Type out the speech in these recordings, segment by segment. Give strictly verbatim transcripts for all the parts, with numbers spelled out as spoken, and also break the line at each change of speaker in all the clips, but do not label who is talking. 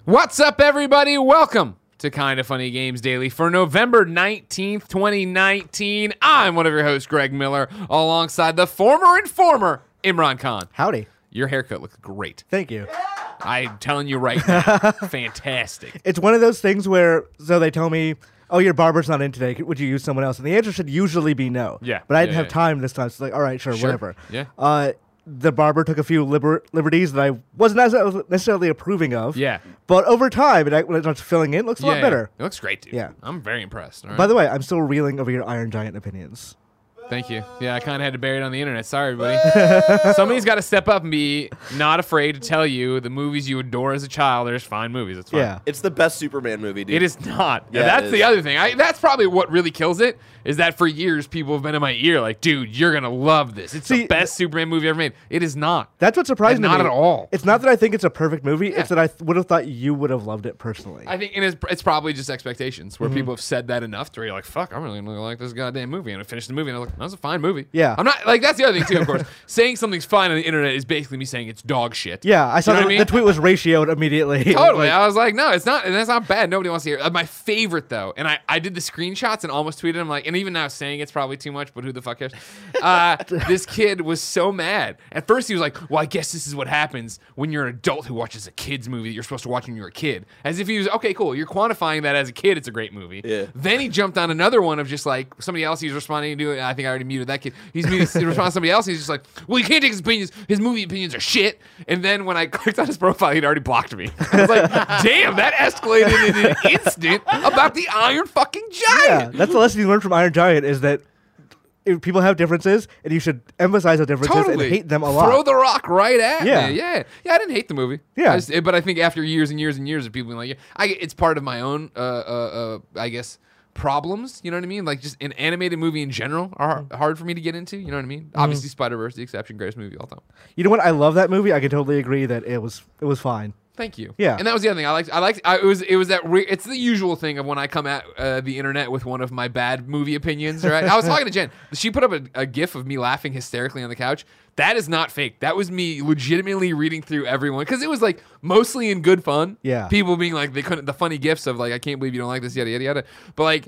What's up, everybody? Welcome to Kinda Funny Games Daily for November nineteenth, twenty nineteen. I'm one of your hosts, Greg Miller, alongside the former and former Imran Khan.
Howdy.
Your haircut looks great.
Thank you.
I'm telling you right now, fantastic.
It's one of those things where, so they tell me, oh, your barber's not in today. Would you use someone else? And the answer should usually be no.
Yeah.
But I didn't
Yeah,
have
yeah.
time this time. So it's like, all right, sure,
Sure.
whatever.
Yeah.
Uh, the barber took a few liber- liberties that I wasn't necess- necessarily approving of.
Yeah.
But over time, it, when it starts filling in, it looks a
Yeah,
lot better.
yeah. It looks great, dude.
Yeah.
I'm very impressed. All right?
By the way, I'm still reeling over your Iron Giant opinions.
Thank you. Yeah, I kind of had to bury it on the internet. Sorry, everybody. Somebody's got to step up and be not afraid to tell you the movies you adore as a child are just fine movies. It's fine.
Yeah.
It's the best Superman movie, dude.
It is not.
Yeah,
that's
it
the
is.
other thing. I, that's probably what really kills it, is that for years people have been in my ear like, dude, you're going to love this. It's
See,
the best Superman movie ever made. It is not.
That's what surprised
And
me.
not at all.
It's not that I think it's a perfect movie.
Yeah.
It's that I th- would have thought you would have loved it personally.
I think and it's, it's probably just expectations
Mm-hmm.
where people have said that enough to where you're like, fuck, I'm really going to like this goddamn movie. And I finished the movie and I'm like, that's a fine movie.
Yeah.
I'm not, like, that's the other thing too, of course. Saying something's fine on the internet is basically me saying it's dog shit.
yeah, I saw
You know
the,
what I mean?
the tweet was ratioed immediately.
Totally.
Like,
I was like, no, it's not. And that's not bad. Nobody wants to hear it. Uh, my favorite, though, and I, I did the screenshots and almost tweeted them, like, and even now saying it's probably too much, but who the fuck cares? Uh, this kid was so mad. At first, he was like, well, I guess this is what happens when you're an adult who watches a kid's movie that you're supposed to watch when you're a kid. As if he was, okay, cool. You're quantifying that as a kid. It's a great movie.
Yeah.
Then he jumped on another one of just like somebody else he's responding to. I think I already muted that kid. He's muted, he responds to somebody else. He's just like, well, you can't take his opinions. His movie opinions are shit. And then when I clicked on his profile, he'd already blocked me. I was like, damn, that escalated in an instant about the Iron fucking
yeah,
Giant.
that's the lesson you learn from Iron Giant is that if people have differences, and you should emphasize the differences
Totally.
and hate them a lot.
Throw the rock right at
Yeah.
me. Yeah. Yeah, I didn't hate the movie.
Yeah.
I just- but I think after years and years and years of people being like, yeah, I, it's part of my own, uh, uh, uh, I guess, problems. You know what I mean? Like just an animated movie in general are
Mm-hmm.
hard for me to get into. You know what I mean? Obviously, Spider-Verse, the exception, greatest movie of all time.
You know what? I love that movie. I can totally agree that it was it was fine.
Thank you.
Yeah.
and that was the other thing I liked. I liked. I, it was. It was that. Re- it's the usual thing of when I come at uh, the internet with one of my bad movie opinions. Right. I was talking to Jen. She put up a, a GIF of me laughing hysterically on the couch. That is not fake. That was me legitimately reading through everyone because it was like mostly in good fun.
Yeah.
People being like they couldn't. The funny gifs of like I can't believe you don't like this yada yada yada. But like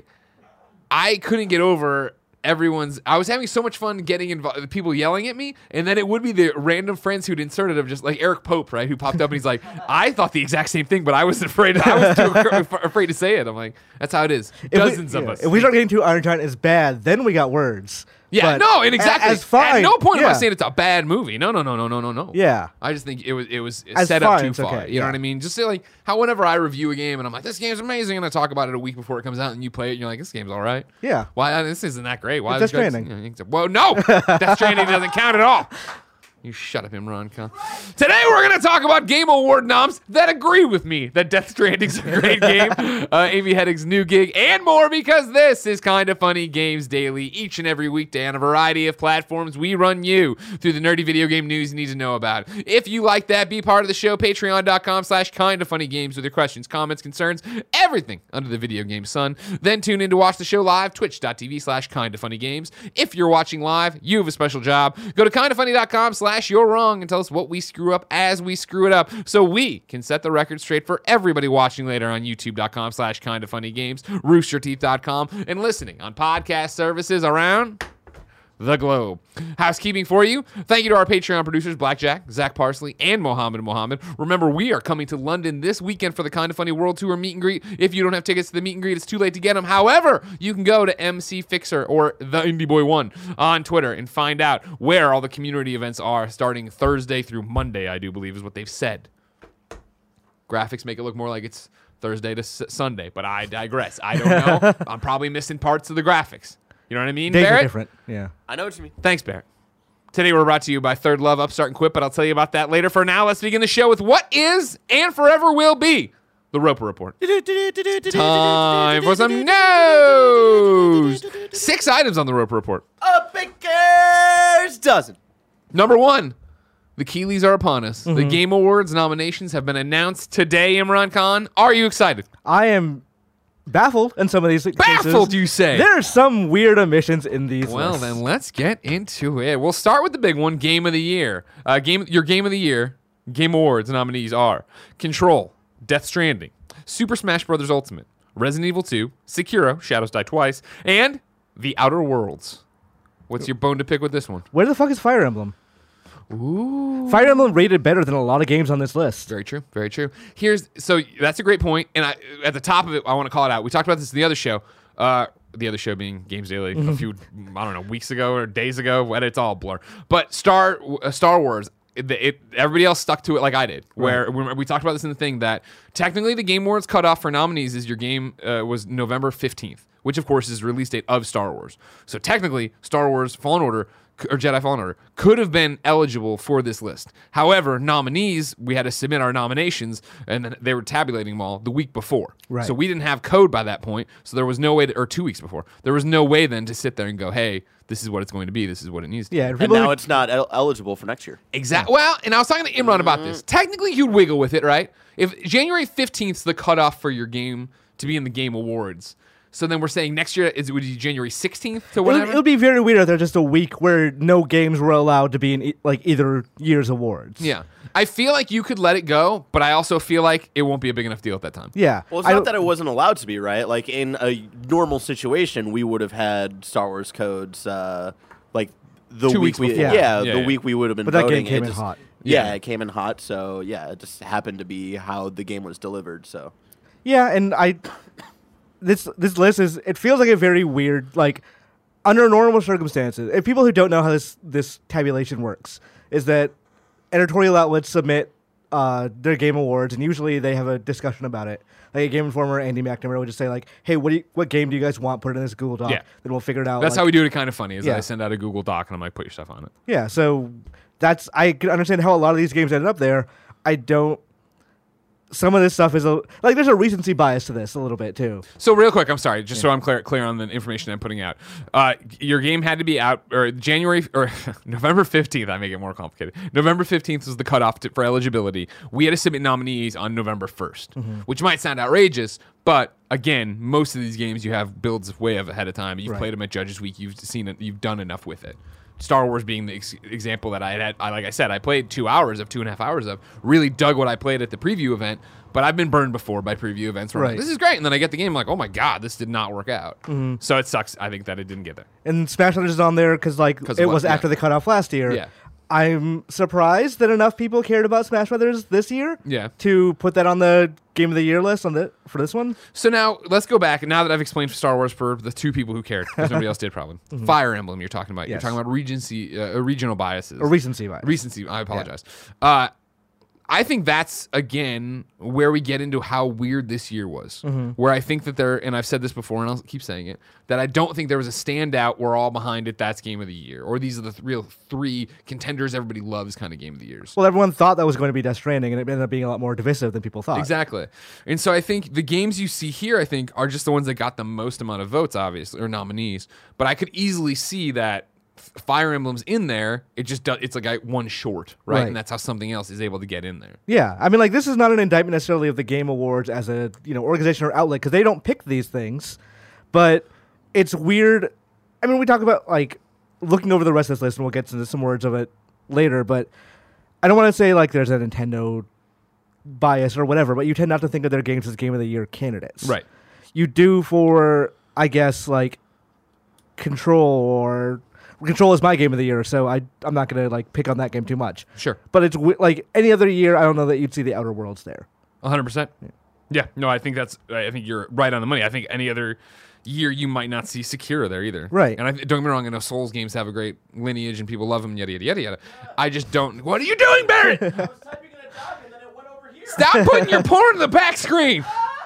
I couldn't get over. Everyone's. I was having so much fun getting involved. People yelling at me, and then it would be the random friends who'd inserted of just like Eric Pope, right? Who popped up and he's like, "I thought the exact same thing, but I was afraid. I was too af- afraid to say it." I'm like, "That's how it is."
If we-
Dozens of
yeah,
us.
If we start getting to Iron Giant is bad, then we got words.
yeah,
But
no, and
a-
exactly.
as fine.
At no point am I
yeah.
saying it's a bad movie. No, no, no, no, no, no, no.
Yeah.
I just think it was it was
As
set up
fine,
too
it's
far.
okay,
You know
yeah.
what I mean? Just say like how whenever I review a game and I'm like, "This game's amazing," and I talk about it a week before it comes out, and you play it, and you're like, "This game's all right."
Yeah.
Why uh, this isn't that great? Why
It's
is
Death
it
Stranding.
You know, you can say, well, no, Death Stranding doesn't count at all. You shut up, Imran Khan. Today we're going to talk about Game Award noms that agree with me that Death Stranding's a great game, uh, Amy Hennig's new gig, and more because this is Kinda Funny Games Daily. Each and every weekday on a variety of platforms, we run you through the nerdy video game news you need to know about. If you like that, be part of the show, patreon.com slash Kinda Funny Games with your questions, comments, concerns, everything under the video game sun. Then tune in to watch the show live, twitch.tv slash Kinda Funny Games. If you're watching live, you have a special job. Go to kindafunny.com slash you're wrong and tell us what we screw up as we screw it up so we can set the record straight for everybody watching later on youtube.com slash Kinda Funny Games, rooster teeth dot com, and listening on podcast services around the globe. Housekeeping for you. Thank you to our Patreon producers, Blackjack, Zach Parsley, and Mohammed Mohammed. Remember, we are coming to London this weekend for the Kinda Funny World Tour meet and greet. If you don't have tickets to the meet and greet, it's too late to get them. However, you can go to M C Fixer or The Indie Boy One on Twitter and find out where all the community events are starting Thursday through Monday, I do believe is what they've said. Graphics make it look more like it's Thursday to S- Sunday, but I digress. I don't know. I'm probably missing parts of the graphics. You know what I mean,
Days are
Barrett?
different. Yeah.
I know what you mean.
Thanks, Barrett. Today we're brought to you by Third Love, Upstart, and Quip, but I'll tell you about that later. For now, let's begin the show with what is and forever will be the Roper Report. Time for some news. Six items on the Roper Report.
A baker's dozen.
Number one, the Keeleys are upon us. The Game Awards nominations have been announced today, Imran Khan. Are you excited?
I am baffled in some of these cases.
Baffled, you say?
There are some weird omissions in these
Well,
lists.
then let's get into it. We'll start with the big one, Game of the Year. Uh, game, your Game of the Year, Game Awards nominees are Control, Death Stranding, Super Smash Bros. Ultimate, Resident Evil two, Sekiro, Shadows Die Twice, and The Outer Worlds. What's your bone to pick with this one?
Where the fuck is Fire Emblem?
Ooh.
Fire Emblem rated better than a lot of games on this list.
Very true. Very true. Here's so that's a great point, and I at the top of it, I want to call it out. We talked about this in the other show. Uh, the other show being Games Daily a few I don't know weeks ago or days ago. And it's all a blur. But Star uh, Star Wars. It, it, everybody else stuck to it like I did. Where right. we, we talked about this in the thing that technically the Game Awards cutoff for nominees is your game uh, was November fifteenth, which of course is the release date of Star Wars. So technically, Star Wars Fallen Order or Jedi Fallen Order could have been eligible for this list. However, nominees, we had to submit our nominations, and then they were tabulating them all the week before.
Right.
So we didn't have code by that point, so there was no way, to, or two weeks before, there was no way then to sit there and go, hey, this is what it's going to be, this is what it needs to
yeah,
be.
And now it's not el- eligible for next year.
Exactly. Well, and I was talking to Imran about this. Technically, you'd wiggle with it, right? If January fifteenth is the cutoff for your game to be in the Game Awards, so then we're saying next year is it would be January sixteenth to whatever?
It would be very weird if there's just a week where no games were allowed to be in e- like either year's awards.
Yeah. I feel like you could let it go, but I also feel like it won't be a big enough deal at that time.
Yeah.
Well, it's
I
not
don't-
that it wasn't allowed to be, right? Like, in a normal situation, we would have had Star Wars codes, uh, like, the
Two
week
weeks
we,
before.
yeah,
Yeah,
the
yeah.
week we would have been
But that
voting.
game came
it
in
just-
hot.
Yeah,
Yeah.
it came in hot, so, yeah, it just happened to be how the game was delivered, so.
Yeah, and I this this list is it feels like a very weird like under normal circumstances. If people who don't know how this this tabulation works is that editorial outlets submit uh, their game awards, and usually they have a discussion about it. Like a Game Informer, Andy McNamara would just say like, "Hey, what do you, what game do you guys want? Put it in this Google Doc,
Yeah.
then we'll figure it out."
That's
like,
how we do it at Kind of Funny, is that
Yeah.
I send out a Google Doc and I'm like, put your stuff on it.
Yeah, so that's I can understand how a lot of these games ended up there. I don't. Some of this stuff is a like there's a recency bias to this a little bit too.
So real quick, I'm sorry, just so I'm clear clear on the information I'm putting out. Uh, your game had to be out or January or November fifteenth. I make it more complicated. November fifteenth was the cutoff to, for eligibility. We had to submit nominees on November first,
Mm-hmm.
which might sound outrageous, but again, most of these games you have builds way ahead of time. You've
Right.
played them at Judges Week. You've seen it. You've done enough with it. Star Wars being the ex- example that I had, I, like I said, I played two hours of two and a half hours of, really dug what I played at the preview event, but I've been burned before by preview events where I'm like,
Right.
this is great, and then I get the game, I'm like, oh my god, this did not work out.
Mm-hmm.
So it sucks, I think, that it didn't get there.
And Smash Brothers is on there because like
'Cause
it
what-
was
yeah.
after the cutoff last year.
Yeah.
I'm surprised that enough people cared about Smash Brothers this year.
Yeah.
To put that on the Game of the Year list on the for this one.
So now, let's go back, now that I've explained Star Wars for the two people who cared, because nobody else did probably. Fire Emblem you're talking about. You're
Yes.
talking about regency, uh, regional biases.
Or recency bias.
Recency, I apologize. Uh, I think that's, again, where we get into how weird this year was.
Mm-hmm.
Where I think that there, and I've said this before and I'll keep saying it, that I don't think there was a standout, we're all behind it, that's Game of the Year. Or these are the th- real three contenders everybody loves kind of Game of the Years.
Well, everyone thought that was going to be Death Stranding, and it ended up being a lot more divisive than people thought.
Exactly. And so I think the games you see here, I think, are just the ones that got the most amount of votes, obviously, or nominees. But I could easily see that Fire Emblem's in there. It just does, it's like I- one short, right?
Right.
And that's how something else is able to get in there.
Yeah, I mean, like this is not an indictment necessarily of the Game Awards as a you know organization or outlet because they don't pick these things, but it's weird. I mean, we talk about like looking over the rest of this list, and we'll get into some words of it later. But I don't want to say like there's a Nintendo bias or whatever, but you tend not to think of their games as Game of the Year candidates,
Right.
You do for, I guess, like Control or Control is my Game of the Year, so I I'm not gonna like pick on that game too much.
Sure.
But it's wi- like any other year, I don't know that you'd see the Outer Worlds there.
one hundred percent. Yeah. No, I think that's, I think you're right on the money. I think any other year you might not see Sekiro there either.
Right.
And I, don't get me wrong, I know Souls games have a great lineage and people love them, yada, yada, yada, yada. I just don't. What are you doing, Barrett?
I was typing in a doc and then it went over here.
Stop putting your porn in the back screen.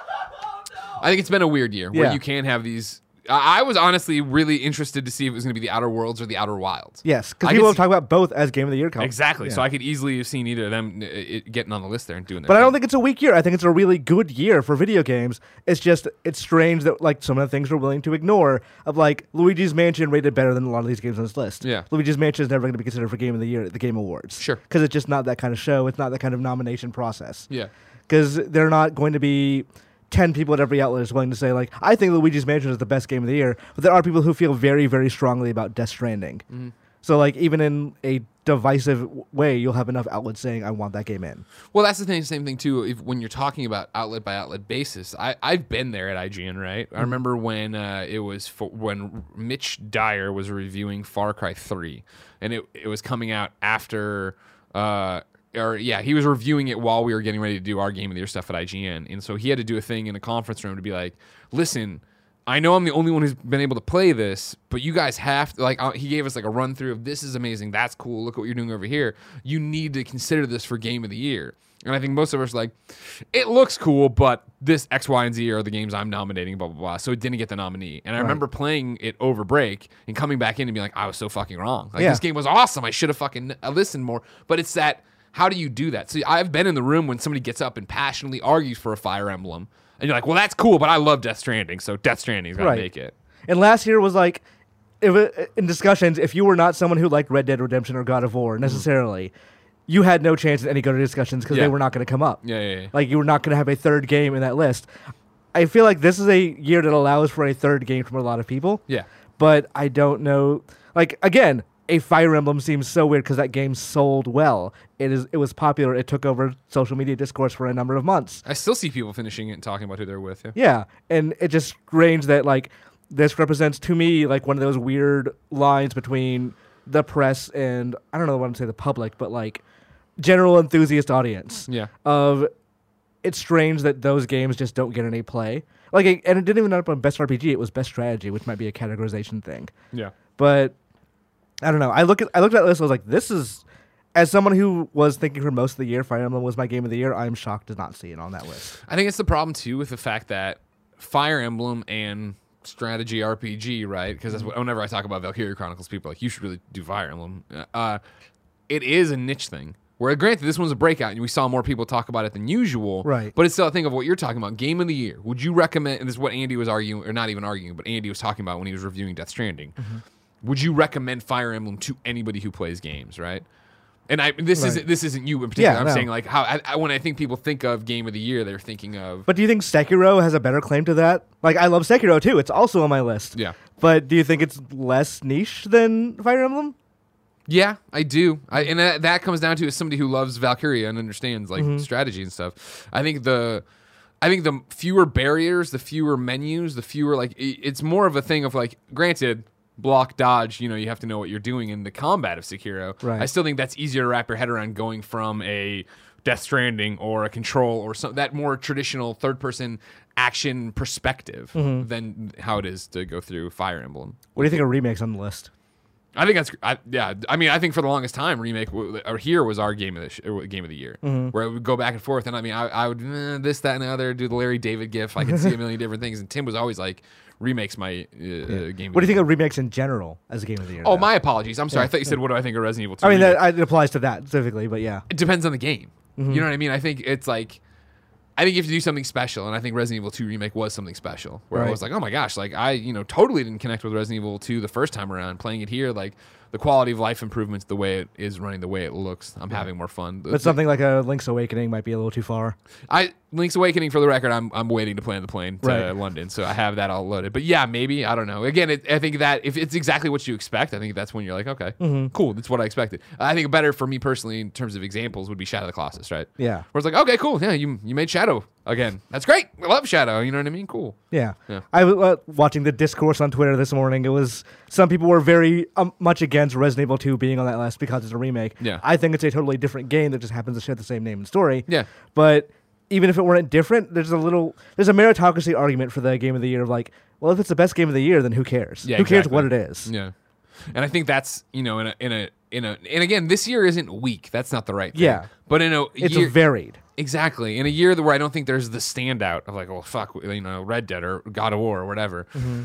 I think it's been a weird year where
Yeah.
you can have these. I I was honestly really interested to see if it was going to be the Outer Worlds or the Outer Wilds.
Yes, because
I
people
could
have talked about both as Game of the Year. Com-
Exactly.
Yeah.
So I could easily have seen either of them uh, it, getting on the list there and doing that.
But I don't think it's a weak year. I think it's a really good year for video games. It's just it's strange that like some of the things we're willing to ignore. Of like Luigi's Mansion rated better than a lot of these games on this list.
Yeah.
Luigi's Mansion is never going to be considered for Game of the Year at the Game Awards.
Sure.
Because it's just not that kind of show. It's not that kind of nomination process.
Yeah.
Because they're not going to be ten people at every outlet is willing to say like I think Luigi's Mansion is the best game of the year. But there are people who feel very very strongly about Death Stranding.
Mm-hmm.
So like even in a divisive w- way, you'll have enough outlets saying, "I want that game in."
Well, that's the thing, same thing too. If when you're talking about outlet by outlet basis, I I've been there at I G N, right? I remember when uh, it was for, when Mitch Dyer was reviewing Far Cry three, and it it was coming out after. Uh, or yeah, he was reviewing it while we were getting ready to do our Game of the Year stuff at I G N, and so he had to do a thing in a conference room to be like, "Listen, I know I'm the only one who's been able to play this, but you guys have to, like, uh, he gave us like a run through of this is amazing, that's cool, look what you're doing over here. You need to consider this for Game of the Year." And I think most of us are like, it looks cool, but this X, Y, and Z are the games I'm nominating, blah, blah, blah. So it didn't get the nominee. And I
Right.
remember playing it over break and coming back in and being like, I was so fucking wrong. Like,
Yeah.
this game was awesome. I should have fucking listened more. But it's that, how do you do that? So I've been in the room when somebody gets up and passionately argues for a Fire Emblem. And you're like, well, that's cool, but I love Death Stranding, so Death Stranding's got to
Right.
make it.
And last year was like, if it, in discussions, if you were not someone who liked Red Dead Redemption or God of War necessarily, you had no chance in any go to discussions because
Yeah.
they were not going to come up.
Yeah, yeah, yeah.
Like you were not going to have a third game in that list. I feel like this is a year that allows for a third game from a lot of people.
Yeah.
But I don't know. Like again, a Fire Emblem seems so weird because that game sold well. It is. It was popular. It took over social media discourse for a number of months.
I still see people finishing it and talking about who they're with. Yeah.
Yeah, and it just strange that like this represents to me like one of those weird lines between the press and I don't know what to say the public, but like general enthusiast audience.
Yeah.
Of it's strange that those games just don't get any play. Like, it, and it didn't even end up on best R P G. It was best strategy, which might be a categorization thing.
Yeah.
But I don't know. I look at I looked at that list. I was like, this is. As someone who was thinking for most of the year, Fire Emblem was my game of the year. I'm shocked to not see it on that list.
I think it's the problem too with the fact that Fire Emblem and strategy R P G, right? Because that's what, whenever I talk about Valkyria Chronicles, people are like, you should really do Fire Emblem. Uh, it is a niche thing. Where granted, this one's a breakout, and we saw more people talk about it than usual.
Right.
But it's still a thing of what you're talking about. Game of the year. Would you recommend? And this is what Andy was arguing, or not even arguing, but Andy was talking about when he was reviewing Death Stranding.
Mm-hmm.
Would you recommend Fire Emblem to anybody who plays games? Right. And I this
Right.
isn't this isn't you in particular.
Yeah,
I'm
no.
saying like how I, I, when I think people think of Game of the Year, they're thinking of
But do you think Sekiro has a better claim to that? Like, I love Sekiro too. It's also on my list.
yeah.
But do you think it's less niche than Fire Emblem?
Yeah, I do. I, and that, that comes down to as somebody who loves Valkyria and understands like strategy and stuff. I think the, I think the fewer barriers, the fewer menus, the fewer like i- it's more of a thing of like. Granted, block, dodge. You know, you have to know what you're doing in the combat of Sekiro.
Right.
I still think that's easier to wrap your head around going from a Death Stranding or a Control or some that more traditional third person action perspective than how it is to go through Fire Emblem.
What do you think of remakes on the list?
I think that's I, yeah. I mean, I think for the longest time, remake w- or here was our game of the sh- or game of the year, where it would go back and forth. And I mean, I, I would eh, this, that, and the other. Do the Larry David gif. I could see a million different things. And Tim was always like, remakes my uh, uh, game.
What do you
of
think of remakes in general as a game of the year?
Oh,
though?
my apologies. I'm sorry. I thought you said what do I think of Resident Evil two?
I mean,
remake?
that, it applies to that specifically, but yeah.
It depends on the game.
Mm-hmm.
You know what I mean? I think it's like, I think you have to do something special, and I think Resident Evil two remake was something special. Where I
Right.
was like, oh my gosh, like I, you know, totally didn't connect with Resident Evil two the first time around. Playing it here, like the quality of life improvements, the way it is running, the way it looks, I'm having more fun.
But something like a Link's Awakening might be a little too far.
I Link's Awakening, for the record, I'm I'm waiting to play on the plane to
Right.
London, so I have that all loaded. But yeah, maybe I don't know. Again, it, I think that if it's exactly what you expect, I think that's when you're like, okay,
Mm-hmm.
cool, that's what I expected. I think better for me personally in terms of examples would be Shadow of the Colossus, right?
Yeah.
Where it's like, okay, cool, yeah, you you made Shadow again. That's great. I love Shadow. You know what I mean? Cool.
Yeah.
Yeah.
I was uh, watching the discourse on Twitter this morning. It was some people were very um, much against Resident Evil two being on that list because it's a remake.
Yeah.
I think it's a totally different game that just happens to share the same name and story.
Yeah.
But even if it weren't different, there's a little there's a meritocracy argument for the game of the year of like, well, if it's the best game of the year, then who cares?
Yeah,
who cares
exactly.
what it is?
Yeah. And I think that's, you know, in a in a in a and again, this year isn't weak. That's not the right thing.
Yeah.
But in a
It's
year,
varied.
exactly. In a year where I don't think there's the standout of like, oh fuck, you know, Red Dead or God of War or whatever.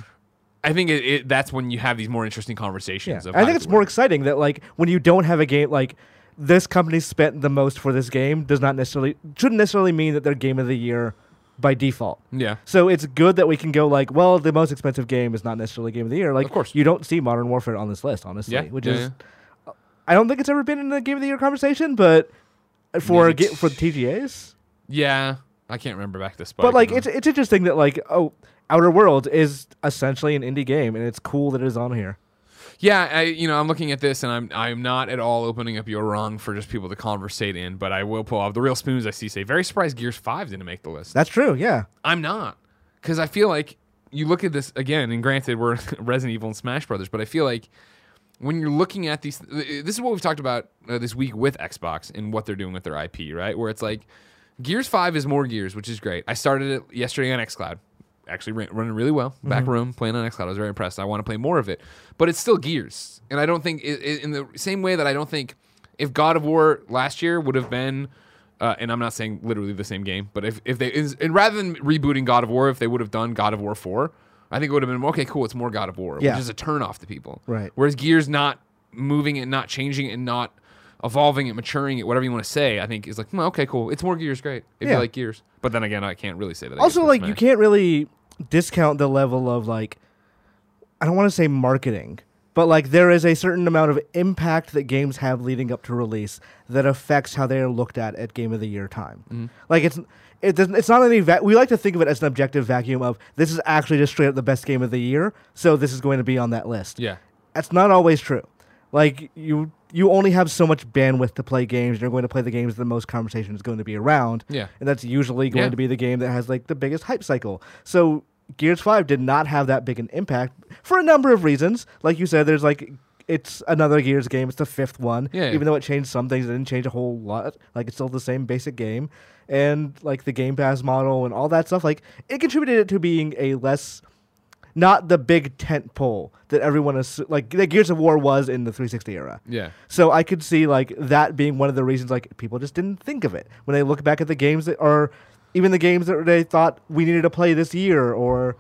I think it, it that's when you have these more interesting
Yeah.
conversations. Of
I
how
think
does
it's
it
more
work.
exciting that like when you don't have a game like this company spent the most for this game does not necessarily shouldn't necessarily mean that they're game of the year by default.
Yeah.
So it's good that we can go like, well, the most expensive game is not necessarily game of the year. Like,
Of course.
you don't see Modern Warfare on this list, honestly,
Yeah,
which
yeah,
is, I don't think it's ever been in the game of the year conversation, but for
Maybe
ge- for the T G As.
Yeah. I can't remember back to Spike.
But like,
no.
it's it's interesting that like, oh, Outer Worlds is essentially an indie game, and it's cool that it is on here.
Yeah, I, you know, I'm looking at this, and I'm I'm not at all opening up your rung for just people to conversate in, but I will pull off the real spoons I see say, very surprised Gears five didn't make the list.
That's true. Yeah.
I'm not, because I feel like you look at this again, and granted, we're Resident Evil and Smash Brothers, but I feel like when you're looking at these, this is what we've talked about uh, this week with Xbox and what they're doing with their I P, right? Where it's like, Gears five is more Gears, which is great. I started it yesterday on xCloud. Actually ran, running really well. Back
Mm-hmm.
room, playing on xCloud. I was very impressed. I want to play more of it. But it's still Gears. And I don't think, it, it, in the same way that I don't think if God of War last year would have been, uh, and I'm not saying literally the same game, but if, if they, and rather than rebooting God of War, if they would have done God of War four, I think it would have been, okay, cool, it's more God of War,
Yeah.
which is a turn off to people.
Right.
Whereas Gears not moving it, not changing it, and not evolving it, maturing it, whatever you want to say, I think is like, well, okay, cool. It's more Gears, great. If
Yeah.
you like Gears. But then again, I can't really say that. I
Also,
guess,
like,
with
you
Smash.
can't really discount the level of, like, I don't want to say marketing, but, like, there is a certain amount of impact that games have leading up to release that affects how they are looked at at Game of the Year time.
Mm-hmm.
Like, it's it doesn't, it's not any va- we like to think of it as an objective vacuum of this is actually just straight up the best game of the year, so this is going to be on that list.
Yeah.
That's not always true. Like, you you only have so much bandwidth to play games. You're going to play the games that the most conversation is going to be around.
Yeah.
And that's usually going
Yeah.
to be the game that has, like, the biggest hype cycle. So Gears five did not have that big an impact for a number of reasons. Like you said, there's, like, it's another Gears game. It's the fifth one.
Yeah, yeah.
Even though it changed some things, it didn't change a whole lot. Like, it's still the same basic game. And, like, the Game Pass model and all that stuff, like, it contributed to being a less... not the big tent pole that everyone is like that Gears of War was in the three sixty era.
Yeah.
So I could see like that being one of the reasons like people just didn't think of it when they look back at the games that are even the games that they thought we needed to play this year. Or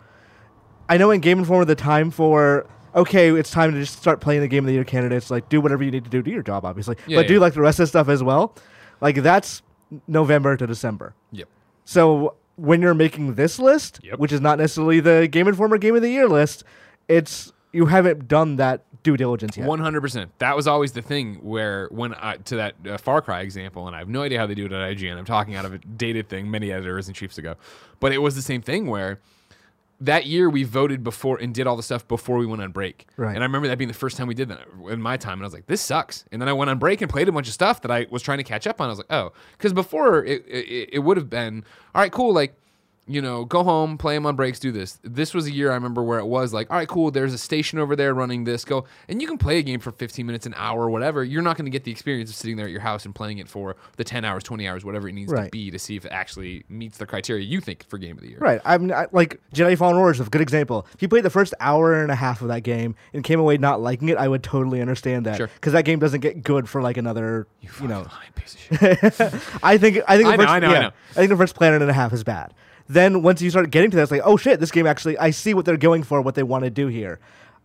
I know in Game Informer the time for okay, it's time to just start playing the Game of the Year candidates. Like do whatever you need to do, do your job obviously,
Yeah,
but do
yeah.
like the rest of the stuff as well. Like that's November to December.
Yep.
So when you're making this list,
Yep.
which is not necessarily the Game Informer Game of the Year list, it's you haven't done that due diligence yet.
One hundred percent. That was always the thing where when I, to that uh, Far Cry example, and I have no idea how they do it at I G N. I'm talking out of a dated thing many editors and chiefs ago, but it was the same thing where that year we voted before and did all the stuff before we went on break.
Right.
And I remember that being the first time we did that in my time, and I was like, this sucks. And then I went on break and played a bunch of stuff that I was trying to catch up on. I was like, oh, because before it, it, it would have been all right, cool, like. You know, go home, play them on breaks, do this. This was a year I remember where it was like, all right, cool, there's a station over there running this, go. And you can play a game for fifteen minutes, an hour, whatever. You're not going to get the experience of sitting there at your house and playing it for the ten hours, twenty hours, whatever it needs to
Right.
be to see if it actually meets the criteria you think for Game of the Year.
Right. I mean, I, like Jedi Fallen Order is a good example. If you played the first hour and a half of that game and came away not liking it, I would totally understand that.
Sure.
Because that game doesn't get good for like another, you,
Fucking
know.
lying piece of shit.
I think I think the
I know,
first,
I know, I
yeah,
know.
I think the first planet and a half is bad. Then once you start getting to that, it's like, oh shit, this game actually, I see what they're going for, what they want to do here.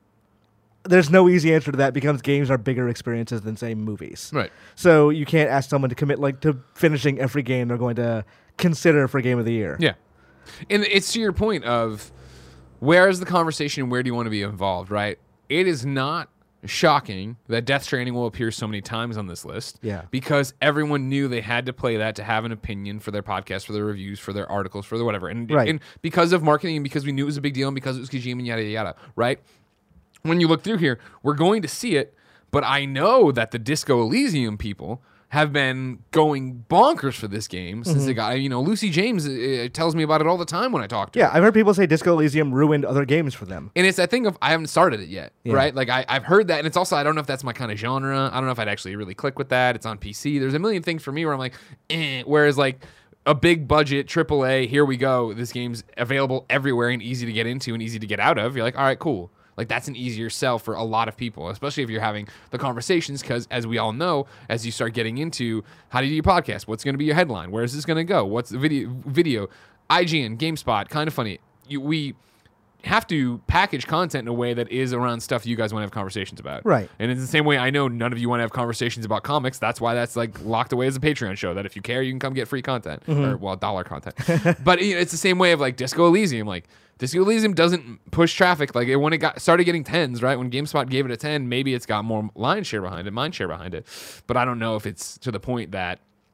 There's no easy answer to that because games are bigger experiences than, say, movies.
Right.
So you can't ask someone to commit like to finishing every game they're going to consider for Game of the Year.
Yeah. And it's to your point of where is the conversation, where do you want to be involved, right? It is not shocking that Death Stranding will appear so many times on this list.
Yeah.
Because everyone knew they had to play that to have an opinion for their podcast, for their reviews, for their articles, for the whatever. And,
Right.
and because of marketing and because we knew it was a big deal and because it was Kojima and yada, yada, yada, right? When you look through here, we're going to see it, but I know that the Disco Elysium people have been going bonkers for this game since
Mm-hmm.
they got, you know, Lucy James uh, tells me about it all the time when I talk to her.
Yeah, I've heard people say Disco Elysium ruined other games for them.
And it's that thing of I haven't started it yet,
Yeah.
right? Like I, I've heard that, and it's also I don't know if that's my kind of genre. I don't know if I'd actually really click with that. It's on P C. There's a million things for me where I'm like, eh. Whereas like a big budget triple A, here we go. This game's available everywhere and easy to get into and easy to get out of. You're like, all right, cool. Like that's an easier sell for a lot of people, especially if you're having the conversations. Because as we all know, as you start getting into how do you do your podcast, what's going to be your headline, where is this going to go, what's the video, video, I G N, GameSpot, kind of funny. You, we have to package content in a way that is around stuff you guys want to have conversations about.
Right.
And it's the same way I know none of you want to have conversations about comics. That's why that's like locked away as a Patreon show. That if you care, you can come get free content or well, dollar content. But you know, it's the same way of like Disco Elysium, like. Disco Elysium doesn't push traffic like it, when it got started getting tens, right? When GameSpot gave it a ten, maybe it's got more line share behind it, mind share behind it. But I don't know if it's to the point that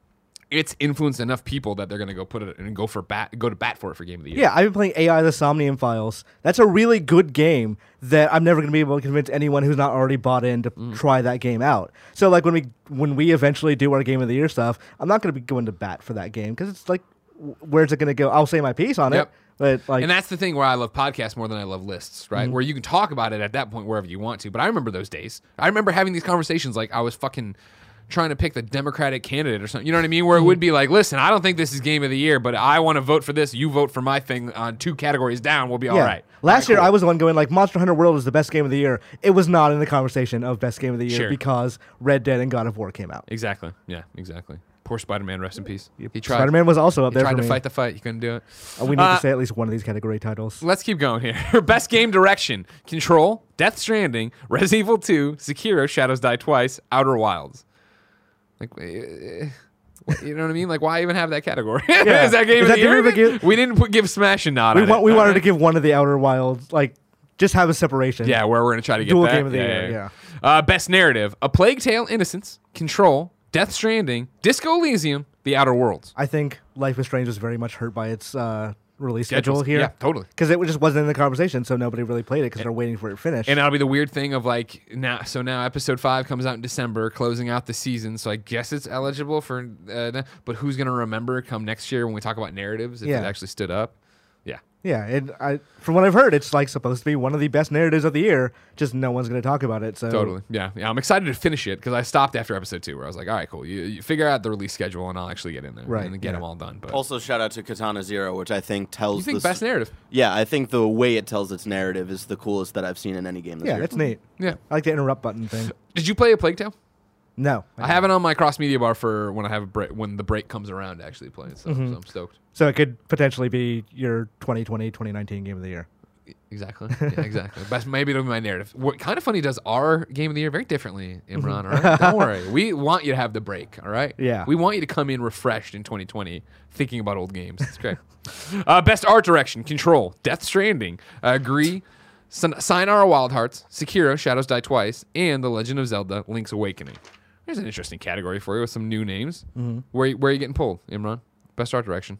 it's influenced enough people that they're going to go put it and go for bat, go to bat for it for Game of the Year.
Yeah, I've been playing A I the Somnium Files. That's a really good game that I'm never going to be able to convince anyone who's not already bought in to
Mm.
try that game out. So like when we when we eventually do our Game of the Year stuff, I'm not going to be going to bat for that game because it's like, w- where's it going to go? I'll say my piece on
Yep.
it, but like,
And that's the thing where I love podcasts more than I love lists, right?
Mm-hmm.
Where you can talk about it at that point wherever you want to. But I remember those days. I remember having these conversations like I was fucking trying to pick the Democratic candidate or something. You know what I mean? Where it
Mm-hmm.
would be like, listen, I don't think this is Game of the Year, but I want to vote for this. You vote for my thing on two categories down. We'll be all
yeah.
right.
Last
All right,
year,
cool.
I was the one going like Monster Hunter World is the best game of the year. It was not in the conversation of best game of the year
Sure.
because Red Dead and God of War came out.
Exactly. Yeah, exactly. Poor Spider-Man, rest in peace. He tried.
Spider-Man was also up
he
there
tried
for
to
me.
fight the fight. He couldn't do it.
Uh, we need
Uh,
to say at least one of these category titles.
Let's keep going here. Best game direction: Control, Death Stranding, Resident Evil two, Sekiro: Shadows Die Twice, Outer Wilds. Like, eh, what- you know what I mean? Like, why even have that category?
Yeah.
Is that game
Is
of
that
the year?
game of the year?
We didn't put, give Smash a nod.
We,
on
want,
it.
we
All
wanted
right.
to give one of the Outer Wilds, like, just have a separation.
Yeah, where we're gonna try to get
Dual
that.
game of the year, yeah.
Uh, best narrative: A Plague Tale: Innocence, Control, Death Stranding, Disco Elysium, The Outer Worlds.
I think Life is Strange was very much hurt by its uh, release schedule
Schedules.
here.
Yeah, totally.
Because it just wasn't in the conversation, so nobody really played it because they're waiting for it to finish.
And that'll be the weird thing of like now. So now episode five comes out in December, closing out the season. So I guess it's eligible for. Uh, but who's gonna remember come next year when we talk about narratives if
Yeah.
it actually stood up? Yeah.
yeah, and I, from what I've heard, it's like supposed to be one of the best narratives of the year. Just no one's going to talk about it. So
Totally. Yeah. Yeah. I'm excited to finish it because I stopped after episode two where I was like, all right, cool. You, you figure out the release schedule and I'll actually get in there
Right,
and get
yeah.
them all done. But
Also, shout out to Katana Zero, which I think tells
you think
the
best narrative?
Yeah, I think the way it tells its narrative is the coolest that I've seen in any game this
Yeah,
year.
it's neat.
Yeah.
I like the interrupt button thing.
Did you play a Plague Tale?
No,
I have it on my cross media bar for when I have a break, when the break comes around to actually play it. So,
Mm-hmm.
so I'm stoked.
So it could potentially be your twenty twenty, twenty nineteen game of the year.
Exactly. Yeah, exactly. Best, maybe it'll be my narrative. What Kind of Funny does our game of the year very differently, Imran. All right, don't worry. We want you to have the break. All right.
Yeah.
We want you to come in refreshed in twenty twenty, thinking about old games. It's great. uh, best art direction: Control, Death Stranding, uh, Agree, Sin- Sayonara Wild Hearts, Sekiro: Shadows Die Twice, and The Legend of Zelda: Link's Awakening. There's an interesting category for you with some new names.
Mm-hmm.
Where where are you getting pulled, Imran? Best art direction: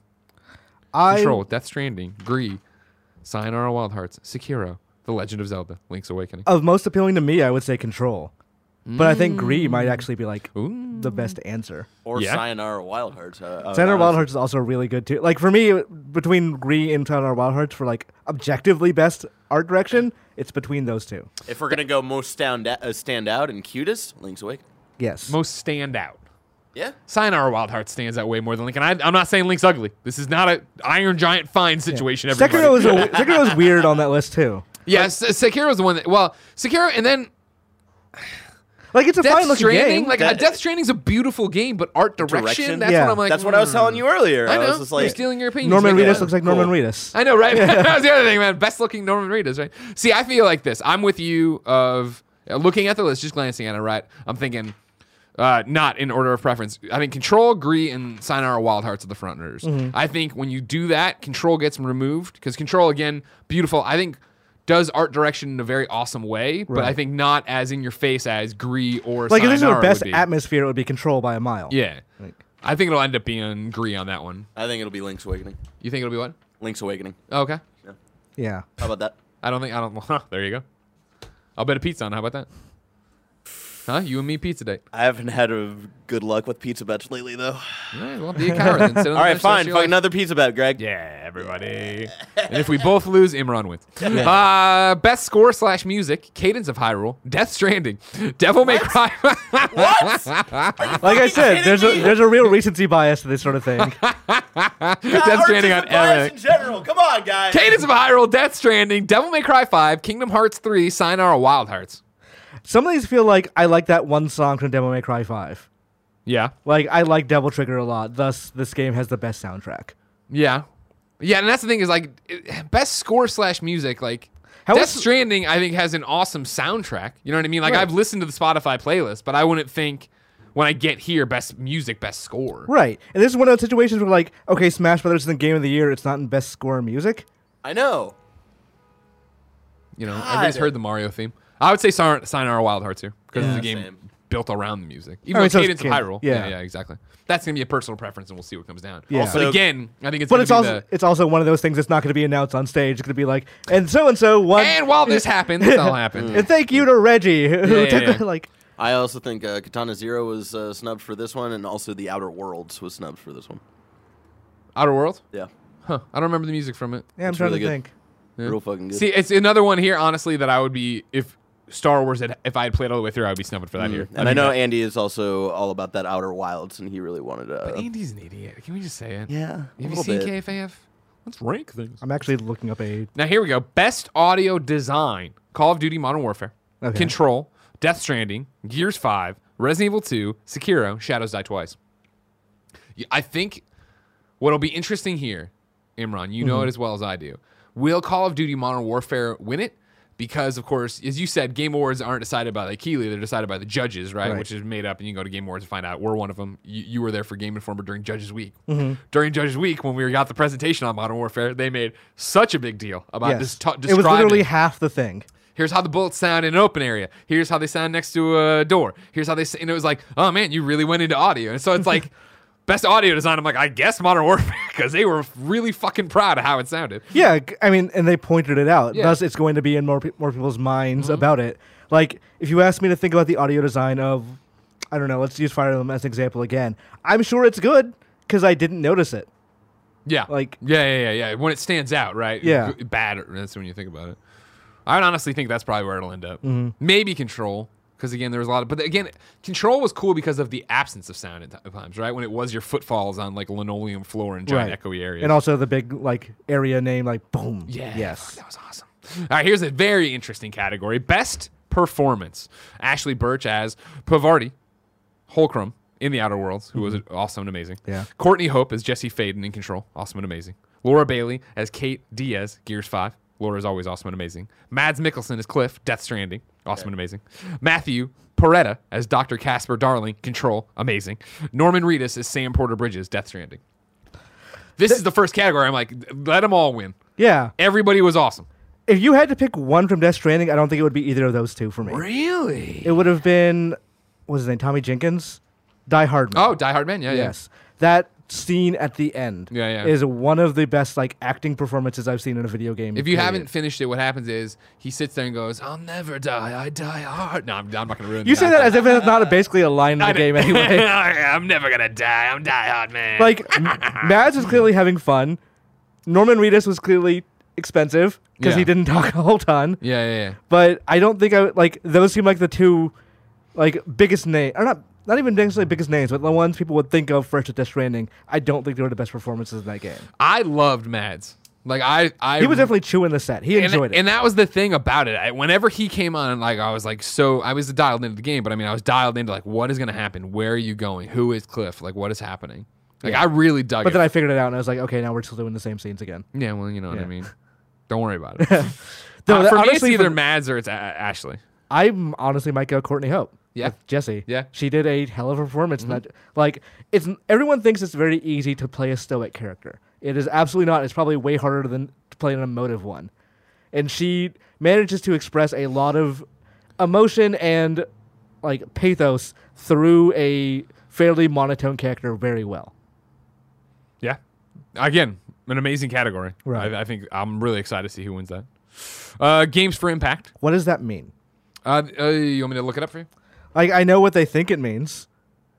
I
Control, Death Stranding, Agree, Sayonara Wild Hearts, Sekiro, The Legend of Zelda: Link's Awakening.
of most appealing to me, I would say Control, but I think Gree might actually be like
Ooh.
the best answer.
Or
Yeah.
Sayonara Wild Hearts. Uh, uh,
Sayonara Wild
honestly.
Hearts is also really good too. Like for me, between Gree and Sayonara Wild Hearts for like objectively best art direction, it's between those two.
If we're gonna go most stand uh, stand out and cutest, Link's Awakening.
Yes.
Most stand out.
Yeah.
Sayonara Wild Hearts stands out way more than Link. And I, I'm not saying Link's ugly. This is not a Iron Giant fine situation. Everybody.
Sekiro is a, Sekiro is weird on that list too.
yeah, S- Sekiro's the one that. Well, Sekiro, and then
Like it's a fine
Death
looking
Stranding.
game.
Like
That-
uh, Death Stranding's a beautiful game, but art direction.
Direction?
That's
Yeah.
what I'm like.
That's what I was
mm.
telling you earlier.
I know.
was just
You're
like,
stealing your opinion.
Norman
Make it-
Reedus looks like
Cool.
Norman Reedus.
I know, right? That's the other thing, man. Best looking Norman Reedus, right? See, I feel like this. I'm with you of uh, looking at the list, just glancing at it, right? I'm thinking, uh, not in order of preference. I think Control, Agree, and Sayonara Wild Hearts are the front runners.
Mm-hmm.
I think when you do that, Control gets removed because Control, again, beautiful. I think does art direction in a very awesome way, but
Right.
I think not as in your face as Gree or
Like if this is
Sayonara
the best
would be.
atmosphere, it would be Control by a mile.
Yeah.
Like-
I think it'll end up being Gree on that one.
I think it'll be Link's Awakening.
You think it'll be what?
Link's Awakening.
Oh, okay.
Yeah.
How about that?
I don't think I don't. There you go. I'll bet a pizza on it. How about that? Huh? You and me pizza date.
I haven't had a good luck with pizza bets lately, though.
All right, well, be a coward then. Sit on the
All right,
bench the rest
fine.
of your
Fuck
life.
another pizza bet, Greg.
Yeah, everybody. And if we both lose, Imran wins. Uh, best score slash music: Cadence of Hyrule, Death Stranding, Devil May Cry.
What?
Like I said, there's a there's a real recency bias to this sort of thing.
Death Stranding on everything.
in general. Come on, guys.
Cadence of Hyrule, Death Stranding, Devil May Cry five, Kingdom Hearts three, Sayonara Wild Hearts.
Some of these feel like I like that one song from Devil May Cry five.
Yeah.
Like I like Devil Trigger a lot. Thus, this game has the best soundtrack.
Yeah. Yeah, and that's the thing is like it- best score slash music, like
How
Death
is-
Stranding I think has an awesome soundtrack. You know what I mean? Like
Right.
I've listened to the Spotify playlist, but I wouldn't think when I get here best music, best score.
Right, and this is one of those situations where like, okay, Smash Brothers is in the game of the year. It's not in best score music.
I know.
You know,
God.
everybody's heard the Mario theme. I would say Sayonara Sayonara Wild Hearts here because
Yeah,
it's a game
same.
built around the music. Even
I mean,
though
so it's
Cadence of
Cadence,
Hyrule.
yeah.
yeah, yeah, exactly. That's gonna be a personal preference, and we'll see what comes down.
Yeah.
Also-
But again, I think it's.
But
gonna
it's
be
also
the,
it's also one of those things that's not going to be announced on stage. It's going to be like, and so and so one.
And while this happens, that'll happen.
And thank you to Reggie who
Yeah, yeah,
took
yeah.
the, like.
I also think uh, Katana Zero was uh, snubbed for this one, and also The Outer Worlds was snubbed for this one.
Outer World?
Yeah,
Huh. I don't remember the music from it.
Yeah, I'm
It's
trying
really
to
good.
think.
Yeah.
real fucking good.
See, it's another one here, honestly, that I would be if Star Wars had if I had played all the way through, I would be snubbed for that
Mm.
here.
And I know Andy is also all about that Outer Wilds, and he really wanted to.
But Andy's an idiot. Can we just say it?
yeah, a
Have you
little
seen
bit.
K F A F? Let's rank things.
I'm actually looking up a.
Now here we go. Best audio design: Call of Duty: Modern Warfare,
Okay.
Control, Death Stranding, Gears five, Resident Evil two, Sekiro, Shadows Die Twice. Yeah, I think what'll be interesting here, Imran, you know
Mm-hmm.
it as well as I do. Will Call of Duty: Modern Warfare win it? Because, of course, as you said, Game Awards aren't decided by the Keeley. They're decided by the judges, right?
Right.
Which is made up, and you can go to Game Awards and find out. We're one of them. You, you were there for Game Informer during Judges Week.
Mm-hmm.
During Judges Week, when we got the presentation on Modern Warfare, they made such a big deal about
Yes.
this. Ta-
It was literally
describing-
half the thing.
Here's how the bullets sound in an open area. Here's how they sound next to a door. Here's how they. And it was like, oh man, you really went into audio. And so it's like, best audio design. I'm like, I guess Modern Warfare, because they were really fucking proud of how it sounded.
Yeah, g- I mean, and they pointed it out.
Yeah.
Thus, it's going to be in more pe- more people's minds
Mm-hmm.
about it. Like, if you ask me to think about the audio design of, I don't know, let's use Fire Emblem as an example again. I'm sure it's good because I didn't notice it.
Yeah.
Like-
yeah, yeah, yeah, yeah. When it stands out, right?
Yeah.
G- Bad. That's when you think about it. I would honestly think that's probably where it'll end up.
Mm-hmm.
Maybe Control, because again, there was a lot of. But again, Control was cool because of the absence of sound at times, right? When it was your footfalls on like linoleum floor in giant
Right.
echoey areas.
And also the big like area name, like boom.
Yeah.
Yes.
That was awesome. All right, here's a very interesting category. Best performance. Ashley Birch as Pavarti, Holcrum in The Outer Worlds, who was awesome and amazing.
Yeah.
Courtney Hope as Jesse Faden in Control, awesome and amazing. Laura Bailey as Kate Diaz, Gears five. Laura is always awesome and amazing. Mads Mikkelsen as Cliff, Death Stranding, awesome and amazing. Matthew Porretta as Doctor Casper Darling, Control, amazing. Norman Reedus as Sam Porter Bridges, Death Stranding. This is the first category. I'm like, let them all win.
Yeah.
Everybody was awesome.
If you had to pick one from Death Stranding, I don't think it would be either of those two for me.
Really?
It would have been, what was his name, Tommy Jenkins? Die Hard Man.
Oh, Die Hard Man, yeah, yeah.
Yes. That scene at the end
Yeah, yeah.
is one of the best like acting performances I've seen in a video game.
If you
period.
haven't finished it, what happens is he sits there and goes, "I'll never die. I die hard." No, I'm, I'm not going to ruin.
You
the
say that
outcome.
as if it's not a, basically a line in
I
the
know.
game anyway.
I'm never gonna die. I'm die hard man.
Like, M- Mads was clearly having fun. Norman Reedus was clearly expensive because
Yeah.
he didn't talk a whole ton.
yeah, yeah, yeah.
But I don't think I would, like those seem like the two like biggest name or not not even necessarily biggest names, but the ones people would think of first at Death Stranding. I don't think they were the best performances in that game.
I loved Mads. Like I, I
He was definitely chewing the set. He
and,
enjoyed it.
and that was the thing about it. I, whenever he came on, like I was like, so I was dialed into the game, but I mean, I was dialed into like, what is gonna happen? Where are you going? Who is Cliff? Like, what is happening? Like,
Yeah.
I really dug
but
it.
then I figured it out and I was like, okay, now we're still doing the same scenes again.
yeah, well, you know what I
Yeah.
mean. Don't worry about it.
No,
Uh,
that-
for me, it's
honestly,
either
for-
Mads or it's a- Ashley.
I honestly might go Courtney Hope.
Yeah.
with Jesse.
Yeah.
She did a hell of a performance. in that, like, it's everyone thinks it's very easy to play a stoic character. It is absolutely not. It's probably way harder than to play an emotive one. And she manages to express a lot of emotion and like pathos through a fairly monotone character very well.
Yeah. Again, an amazing category.
Right.
I, I think I'm really excited to see who wins that. Uh, Games for Impact.
What does that mean?
Uh, uh, you want me to look it up for you?
Like, I know what they think it means.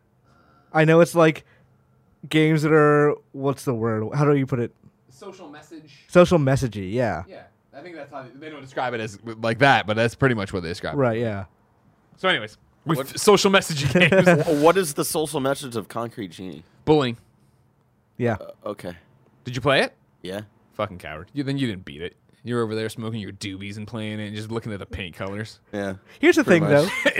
I know it's like games that are, what's the word? How do you put it?
Social message.
Social messagey, yeah.
Yeah. I think that's how they, they don't describe it as like that, but that's pretty much what they describe it.
Right, yeah.
So, anyways, with
What-
social messaging games,
What is the social message of Concrete Genie?
bullying.
Yeah.
Uh, okay.
Did you play it?
Yeah.
Fucking coward. You, then you didn't beat it. You're over there smoking your doobies and playing it and just looking at the paint colors.
Yeah.
Here's the
Pretty
thing,
much.
though.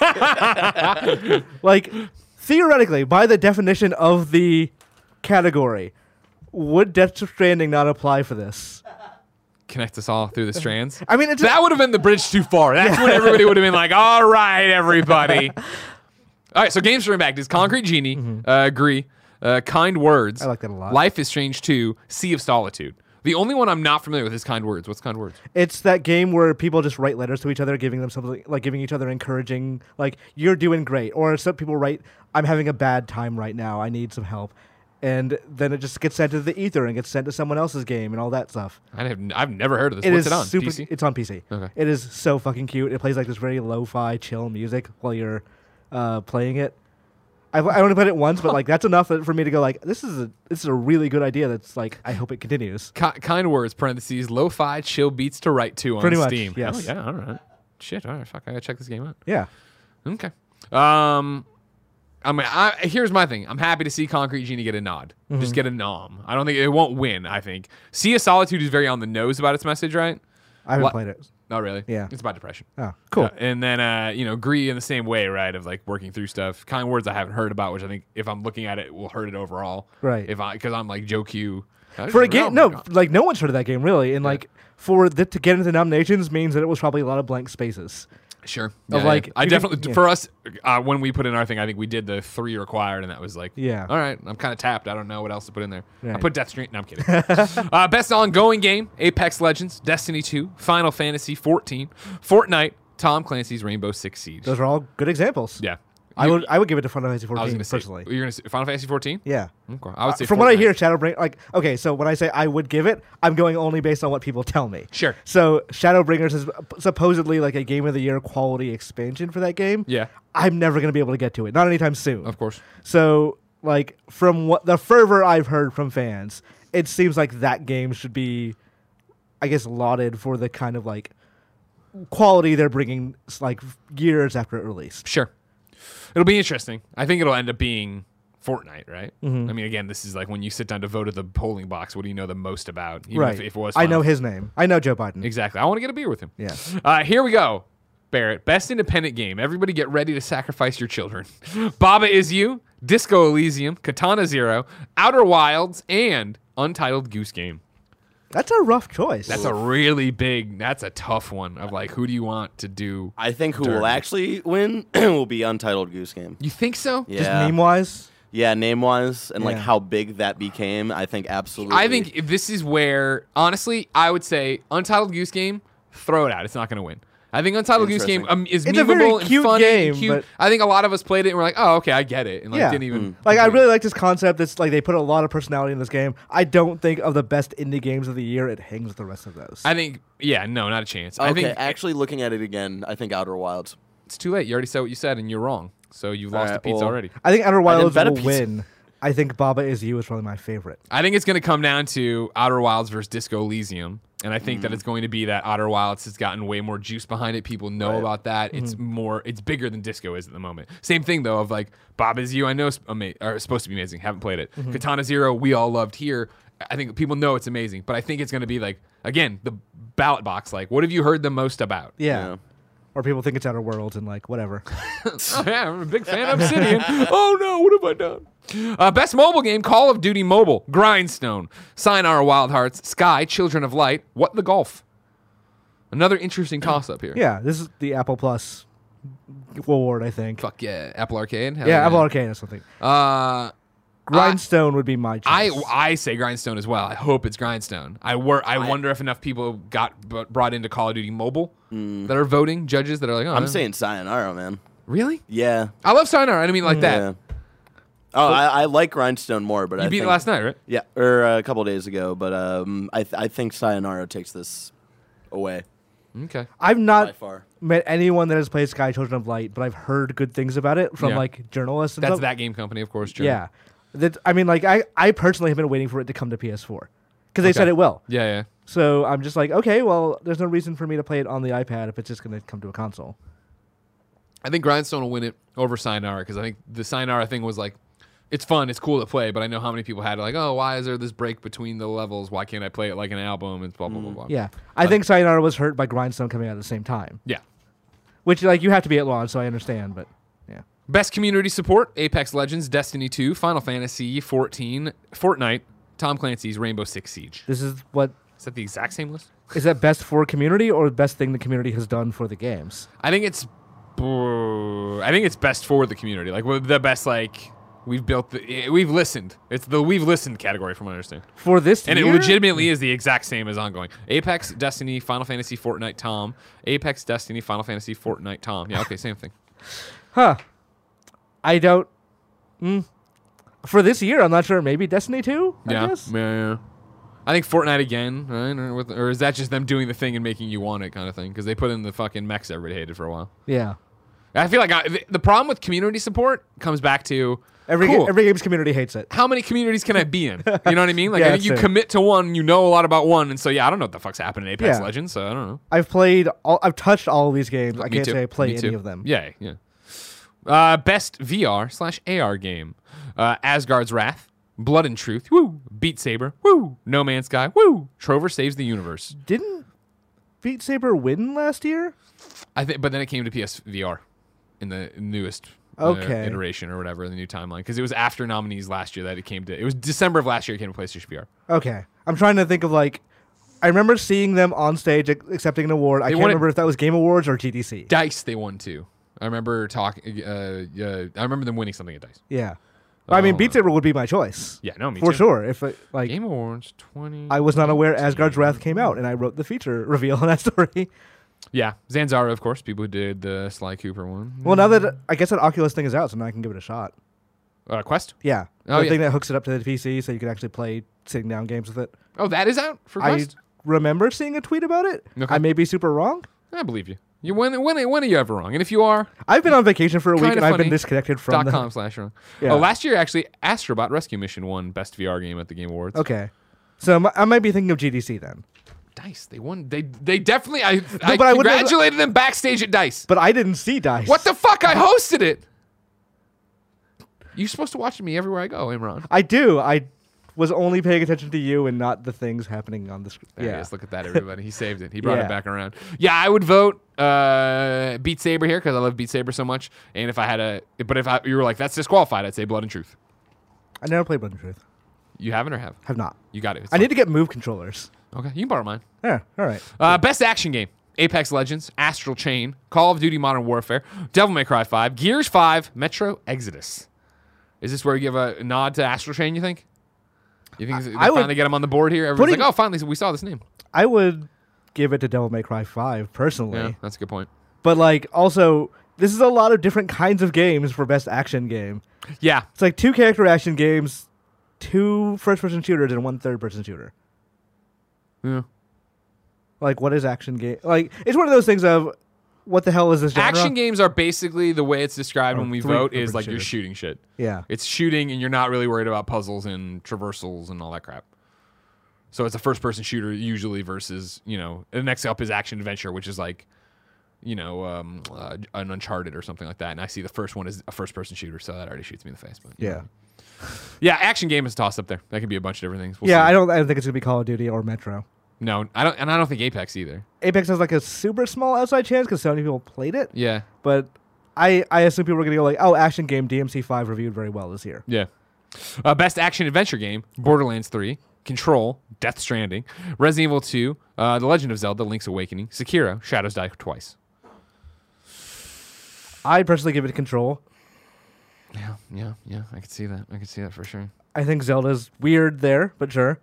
yeah.
Like, theoretically, by the definition of the category, would Death Stranding not apply for this?
Connect us all through the strands.
I mean, it's
That would have been the bridge too far. That's when everybody would have been like, all right, everybody. All right, so Games for Impact is Concrete Genie, uh, agree, uh, Kind Words.
I like that a lot.
Life is Strange two, Sea of Solitude. The only one I'm not familiar with is Kind Words. What's Kind Words?
It's that game where people just write letters to each other, giving them something, like giving each other encouraging, like, you're doing great. Or some people write, I'm having a bad time right now, I need some help. And then it just gets sent to the ether and gets sent to someone else's game and all that stuff.
I have, I've never heard of this.
It
What's
is
it on?
super,
P C?
It's on P C.
Okay.
It is so fucking cute. It plays like this very lo-fi, chill music while you're uh, playing it. I've I only played it once, but like that's enough for me to go like, this is a this is a really good idea. That's like, I hope it continues.
Ki- kind Words, parentheses, lo-fi chill beats to write to on
Pretty much,
Steam.
yes.
Oh, yeah, all right. Shit, all right, fuck, I gotta check this game out.
Yeah.
Okay. Um, I mean, I, here's my thing. I'm happy to see Concrete Genie get a nod.
Mm-hmm.
Just get a nom. I don't think it won't win, I think. Sea of Solitude is very on the nose about its message, right?
I haven't
What-
played it.
Oh, really?
Yeah.
It's about depression.
Oh, cool.
Yeah, and then, uh, you know, Gree in the same way, right, of like working through stuff. Kind Words I haven't heard about, which I think if I'm looking at it, will hurt it overall.
Right.
If I, because I'm like Joe Q.
For a game,
Oh my
no,
God.
like no one's heard of that game really, and like for the, to get into the nominations means that it was probably a lot of blank spaces.
Sure.
Of,
Yeah,
like,
yeah. I
you
definitely,
can- yeah.
for us, uh, when we put in our thing, I think we did the three required, and that was like,
Yeah.
all right, I'm kind of tapped. I don't know what else to put in there. I
Right.
put Death Stranding. No, I'm kidding. uh, best ongoing game, Apex Legends, Destiny two, Final Fantasy fourteen, Fortnite, Tom Clancy's Rainbow Six Siege.
Those are all good examples.
Yeah.
I
You-
would I would give it to Final Fantasy
I was
fourteen
going to say,
personally.
you're going to say Final Fantasy fourteen?
Yeah.
Okay. I would say
From what I
Fortnite.
hear, Shadowbringer, like, okay, so when I say I would give it, I'm going only based on what people tell me.
Sure.
So Shadowbringers is supposedly like a Game of the Year quality expansion for that game.
Yeah.
I'm never going to be able to get to it. Not anytime soon.
Of course.
So, like, from what the fervor I've heard from fans, it seems like that game should be, I guess, lauded for the kind of, like, quality they're bringing, like, years after it released.
Sure. It'll be interesting. I think it'll end up being Fortnite, right?
Mhm.
I mean, again, this is like when you sit down to vote at the polling box, what do you know the most about? Even
Right.
If, if it was
I
Final
know his name. I know Joe Biden.
Exactly. I want to get a beer with him.
Yeah.
Uh, here we go. Barrett, best independent game. Everybody get ready to sacrifice your children. Baba Is You, Disco Elysium, Katana Zero, Outer Wilds, and Untitled Goose Game.
That's a rough choice.
That's a really big, that's a tough one of like, who do you want to do?
I think who
Dirty.
will actually win will be Untitled Goose Game.
You think so?
Yeah.
Just meme-wise.
Yeah, name wise and like
Yeah.
how big that became, I think absolutely.
I think if this is where, honestly, I would say Untitled Goose Game, throw it out. It's not going to win. I think Untitled Goose Game um, is
It's a
memeable
very
and
cute
funny
game,
and cute.
but-
I think a lot of us played it and we're like, oh, okay, I get it. And like
Yeah.
didn't even.
Like, I really like this concept. It's like they put a lot of personality in this game. I don't think of the best indie games of the year, it hangs with the rest of those.
I think, yeah, no, not a chance. I
Okay,
think
actually looking at it again, I think Outer Wilds.
it's too late. You already said what you said and you're wrong. So you've lost
Alright,
the pizza
well-
already.
I think Outer Wilds
bet a
will
piece-
win. I think Baba Is You is probably my favorite.
I think it's going to come down to Outer Wilds versus Disco Elysium. And I think that it's going to be that Outer Wilds has gotten way more juice behind it. People know
Right.
about that. It's more, it's bigger than Disco is at the moment. Same thing though of like Bob Is You. I know is ama- or supposed to be amazing. Haven't played it. Katana Zero. We all loved here. I think people know it's amazing. But I think it's going to be like again the ballot box. Like, what have you heard the most about?
Yeah.
Yeah.
Or people think it's Outer Worlds and like whatever.
Oh, yeah, I'm a big fan of Obsidian. Oh no, what have I done? Uh, best mobile game: Call of Duty Mobile, Grindstone, Sayonara Wild Hearts, Sky, Children of Light, What the Golf. Another interesting toss-up here.
Yeah, this is the Apple Plus award, I think.
Fuck yeah, Apple Arcade. Hell
Yeah, Apple Arcade or something.
Uh,
Grindstone would be my
I
choice.
I say Grindstone as well. I hope it's Grindstone. I wor- I,
I-
wonder if enough people got b- brought into Call of Duty Mobile that are voting, judges that are like, oh,
I'm
yeah.
saying Sayonara, man.
really?
Yeah.
I love Sayonara. I didn't mean it like that.
Yeah. Oh, I, I like Grindstone more, but
You
I
beat
think,
it last night, right?
Yeah, or uh, a couple days ago, but um, I th- I think Sayonara takes this away
Okay.
I've
by
not
far.
met anyone that has played Sky Children of Light, but I've heard good things about it from
Yeah.
like journalists and
That's
stuff.
that game company, of course. German.
Yeah. That I mean, like I, I personally have been waiting for it to come to P S four because they
Okay.
said it will.
Yeah, yeah.
So I'm just like, okay, well, there's no reason for me to play it on the iPad if it's just going to come to a console.
I think Grindstone will win it over Sayonara because I think the Sayonara thing was like, it's fun, it's cool to play, but I know how many people had it like, oh, why is there this break between the levels? Why can't I play it like an album? And blah blah blah blah.
Yeah, I think Sayonara was hurt by Grindstone coming out at the same time,
Yeah.
which like you have to be at launch, so I understand, but yeah.
Best community support: Apex Legends, Destiny two, Final Fantasy fourteen, Fortnite, Tom Clancy's Rainbow Six Siege.
This is what
Is that the exact same list?
is that best for community or best thing the community has done for the games?
I think it's, I think it's best for the community. Like the best like We've built the. We've listened. It's the we've listened category, from what I understand.
For this
And
year?
it legitimately is the exact same as ongoing. Apex, Destiny, Final Fantasy, Fortnite, Tom. Apex, Destiny, Final Fantasy, Fortnite, Tom. Yeah, okay, same thing.
Huh. I don't. Mm. For this year, I'm not sure. Maybe Destiny two? I
Yeah,
guess?
yeah, yeah. I think Fortnite again, right? Or, with, or is that just them doing the thing and making you want it kind of thing? Because they put in the fucking mechs everybody hated for a while.
Yeah.
I feel like I, the, the problem with community support comes back to
Every,
cool.
ga- every game's community hates it.
how many communities can I be in? You know what I mean? Like
Yeah,
I think you
that's it.
commit to one, you know a lot about one, and so yeah, I don't know what the fuck's happening in Apex
Yeah.
Legends, so I don't know.
I've played, all, I've touched all of these games. I
Me
can't
too.
say I play
Me
any
too.
of them.
Yeah, yeah. Uh, best V R slash A R game: uh, Asgard's Wrath, Blood and Truth, woo, Beat Saber, woo, No Man's Sky, woo, Trover Saves the Universe.
Didn't Beat Saber win last year?
I think, but then it came to P S V R in the newest uh,
Okay.
iteration or whatever, the new timeline, because it was after nominees last year that it came to. It was December of last year it came to PlayStation V R.
Okay. I'm trying to think of like, I remember seeing them on stage ac- accepting an award. I
They
can't
won it-
remember if that was Game Awards or G D C.
Dice they won too. I remember talking. Uh, uh, I remember them winning something at Dice.
Yeah. I mean,
Oh,
Beat Saber would be my choice.
Yeah, no, me
For
too.
sure. If it, like,
Game Awards twenty.
I was not aware Asgard's Wrath came out, and I wrote the feature reveal on that story.
Yeah, Zanzara, of course. People who did the Sly Cooper one.
Well, now that I guess that Oculus thing is out, so now I can give it a shot.
Uh, Quest.
Yeah.
Oh,
the
yeah.
thing that hooks it up to the P C so you can actually play sitting down games with it.
Oh, that is out for
I
Quest.
remember seeing a tweet about it.
Okay.
I may be super wrong.
I, believe you. You when when when are you ever wrong? And if you are,
I've been on vacation for a week
Kinda
and I've
funny.
been disconnected from
dot
the
com slash wrong.
Yeah.
Oh, last year actually, Astrobot Rescue Mission won Best V R Game at the Game Awards.
Okay. So m- I might be thinking of G D C then.
Dice, they won. They they definitely. I I
but I wouldn't have-
congratulated them backstage at Dice.
But I didn't see Dice.
What the fuck? I hosted it. You're supposed to watch me everywhere I go, Imran.
I do. I was only paying attention to you and not the things happening on the screen.
There he
Yeah.
is. Look at that, everybody. He saved it. He brought
Yeah.
it back around. Yeah, I would vote uh, Beat Saber here because I love Beat Saber so much. And if I had a, but if I, you were like, that's disqualified, I'd say Blood and Truth.
I never played Blood and Truth.
You haven't or have?
Have not.
You got it. It's
I
fine.
need to get Move controllers.
Okay, you can borrow mine.
Yeah. All right.
Uh, best action game: Apex Legends, Astral Chain, Call of Duty: Modern Warfare, Devil May Cry five, Gears five, Metro Exodus. Is this where you give a nod to Astral Chain? You think? You think they
I would-
finally get him on the board here? Everyone's
Putting-
like, oh, finally we saw this name.
I would give it to Devil May Cry five personally.
Yeah, that's a good point.
But like also this is a lot of different kinds of games for best action game.
Yeah,
It's like two character action games, two first person shooters and one third person shooter.
yeah.
Like what is action game? Like it's one of those things of what the hell is this genre?
Action games are basically the way it's described
Oh,
when we
three
vote is
different
like you're
shooters.
shooting shit.
Yeah.
It's shooting and you're not really worried about puzzles and traversals and all that crap. So it's a first person shooter usually versus, you know, the next up is action adventure, which is like, you know, um, uh, an Uncharted or something like that. And I see the first one is a first person shooter, so that already shoots me in the face. But
Yeah.
yeah, action game is tossed up there. That could be a bunch of different things. We'll
yeah,
see.
I don't I don't think it's gonna be Call of Duty or Metro.
No, I don't, and I don't think Apex either.
Apex has like a super small outside chance because so many people played it.
Yeah,
But I I assume people are gonna go like, oh, action game D M C five reviewed very well this year.
yeah. Uh, best action adventure game: Borderlands three, Control, Death Stranding, Resident Evil two, uh, The Legend of Zelda: Link's Awakening, Sekiro, Shadows Die Twice.
I'd personally give it Control.
Yeah, yeah, yeah. I could see that. I could see that for sure.
I think Zelda's weird there, but sure.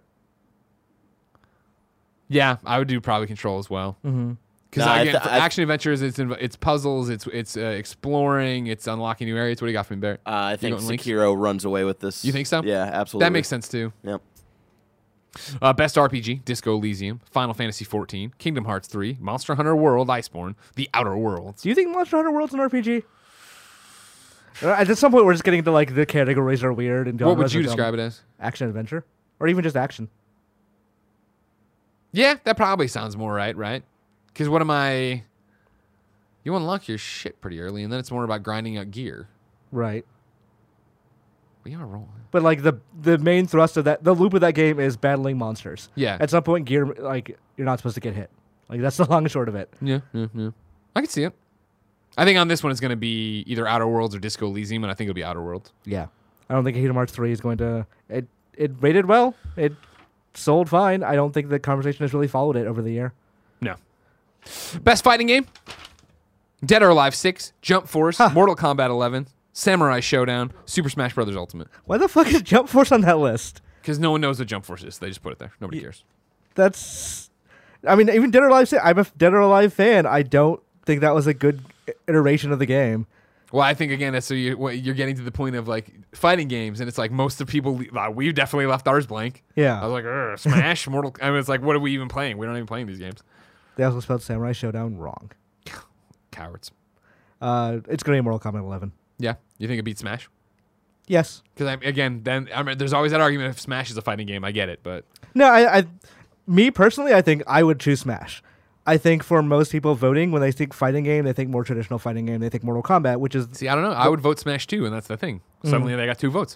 Yeah, I would do probably Control as well.
Mm-hmm.
Because
Nah, I
again,
th-
for
I-
action adventures, it's inv- it's puzzles, it's it's uh, exploring, it's unlocking new areas. What do you got for me, Barrett?
Uh, I think
going Link?
Sekiro runs away with this.
You think so?
Yeah, absolutely.
That makes sense too.
Yep.
Uh, best R P G: Disco Elysium, Final Fantasy fourteen, Kingdom Hearts three, Monster Hunter World: Iceborne, The Outer Worlds.
Do you think Monster Hunter World's an R P G? Uh, At some point, we're just getting into like the categories are weird and
What would you describe it as?
Action adventure, or even just action.
Yeah, that probably sounds more right, right? Because what am I? You unlock your shit pretty early, and then it's more about grinding out gear.
Right.
We are rolling.
But like the the main thrust of that, the loop of that game is battling monsters.
Yeah.
At some point, gear like you're not supposed to get hit. Like that's the long and short of it.
Yeah, yeah, yeah. I can see it. I think on this one it's going to be either Outer Worlds or Disco Elysium, and I think it'll be Outer Worlds.
Yeah. I don't think Kingdom Hearts three is going to. It it rated well. It sold fine. I don't think the conversation has really followed it over the year.
No. Best fighting game: Dead or Alive six, Jump Force,
Huh.
Mortal Kombat eleven, Samurai Showdown, Super Smash Bros. Ultimate.
Why the fuck is Jump Force on that list?
Because no one knows what Jump Force is. They just put it there. Nobody cares.
That's. I mean, even Dead or Alive. I'm a Dead or Alive fan. I don't think that was a good iteration of the game.
Well, I think again, that's so you, what- you're getting to the point of like fighting games, and it's like most of people. Uh, we definitely left ours blank.
Yeah.
I was like, "Ugh, Smash, Mortal. I mean, it's like, what are we even playing? We're not even playing these games.
They also spelled Samurai Showdown wrong.
Cowards.
Uh, it's going to be Mortal Kombat eleven.
Yeah, you think it beats Smash?
Yes.
Because again, then I mean, there's always that argument if Smash is a fighting game. I get it, but
No, I, I, me personally, I think I would choose Smash. I think for most people voting, when they think fighting game, they think more traditional fighting game. They think Mortal Kombat, which is
see, I don't know. I would vote Smash too, and that's the thing. Suddenly they got two votes.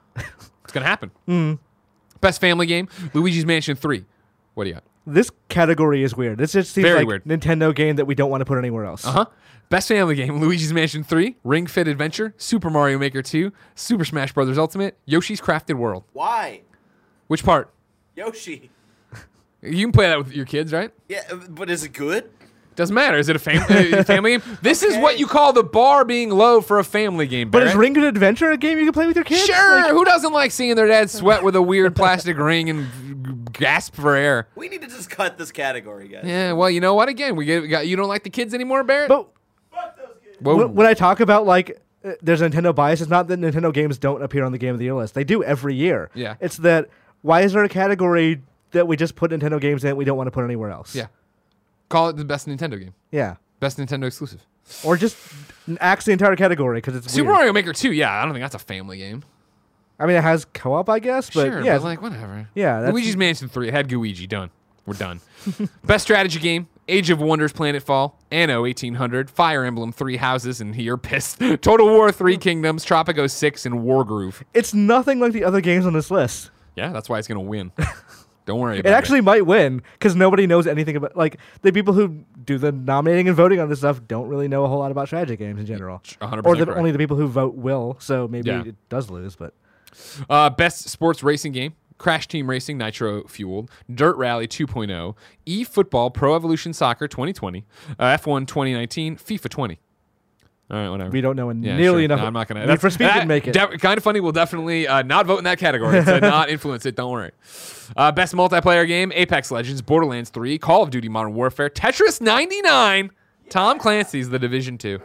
It's gonna happen.
Mm.
Best family game: Luigi's Mansion three. What do you got?
this category is weird. This just seems
Very
like
weird.
Nintendo game that we don't want to put anywhere else.
Uh huh. Best family game: Luigi's Mansion three, Ring Fit Adventure, Super Mario Maker two, Super Smash Bros. Ultimate, Yoshi's Crafted World.
Why?
Which part?
Yoshi.
You can play that with your kids, right?
Yeah, but is it good?
Doesn't matter. Is it a fam- uh, family game? This is what you call the bar being low for a family game.
But is
Barrett.
Ring Fit Adventure a game you can play with your kids?
Sure.
Like,
Who doesn't like seeing their dad sweat with a weird plastic ring and gasp for air?
We need to just cut this category, guys.
Yeah. Well, you know what? Again, we, get, we got. You don't like the kids anymore, Barrett?
but
Fuck those kids.
Whoa.
when, when I talk about like uh, there's a Nintendo bias, it's not that Nintendo games don't appear on the Game of the Year list. They do every year.
Yeah.
It's that why is there a category that we just put Nintendo games in that we don't want to put anywhere else?
Yeah. Call it the best Nintendo game.
Yeah.
Best Nintendo exclusive.
Or just axe the entire category because it's
Super
weird.
Mario Maker two. Yeah, I don't think that's a family game.
I mean, it has co-op, I guess, but
sure,
yeah,
but like whatever.
yeah, that's-
Luigi's Mansion three. It had Luigi. Done. We're done. Best strategy game: Age of Wonders, Planetfall, Anno eighteen hundred, Fire Emblem, Three Houses, and you're pissed. Total War, Three Kingdoms, Tropico six, and Wargroove.
it's nothing like the other games on this list.
Yeah, that's why it's gonna win. Don't worry
It
about it.
actually might win because nobody knows anything about like the people who do the nominating and voting on this stuff don't really know a whole lot about strategy games in general.
one hundred
Or
percent
the,
correct.
only the people who vote will. So maybe
Yeah.
it does lose, but
Uh, best sports racing game: Crash Team Racing Nitro Fueled, Dirt Rally two point oh, eFootball Pro Evolution Soccer twenty twenty, uh, F one twenty nineteen, FIFA twenty. All right, whatever.
we don't know
Yeah,
nearly
sure.
enough.
No, I'm not gonna.
Need for Speed
that,
didn't make it.
kind of funny. We'll definitely uh, not vote in that category to not influence it. Don't worry. Uh, best multiplayer game: Apex Legends, Borderlands three, Call of Duty: Modern Warfare, Tetris ninety-nine, Tom Clancy's The Division two.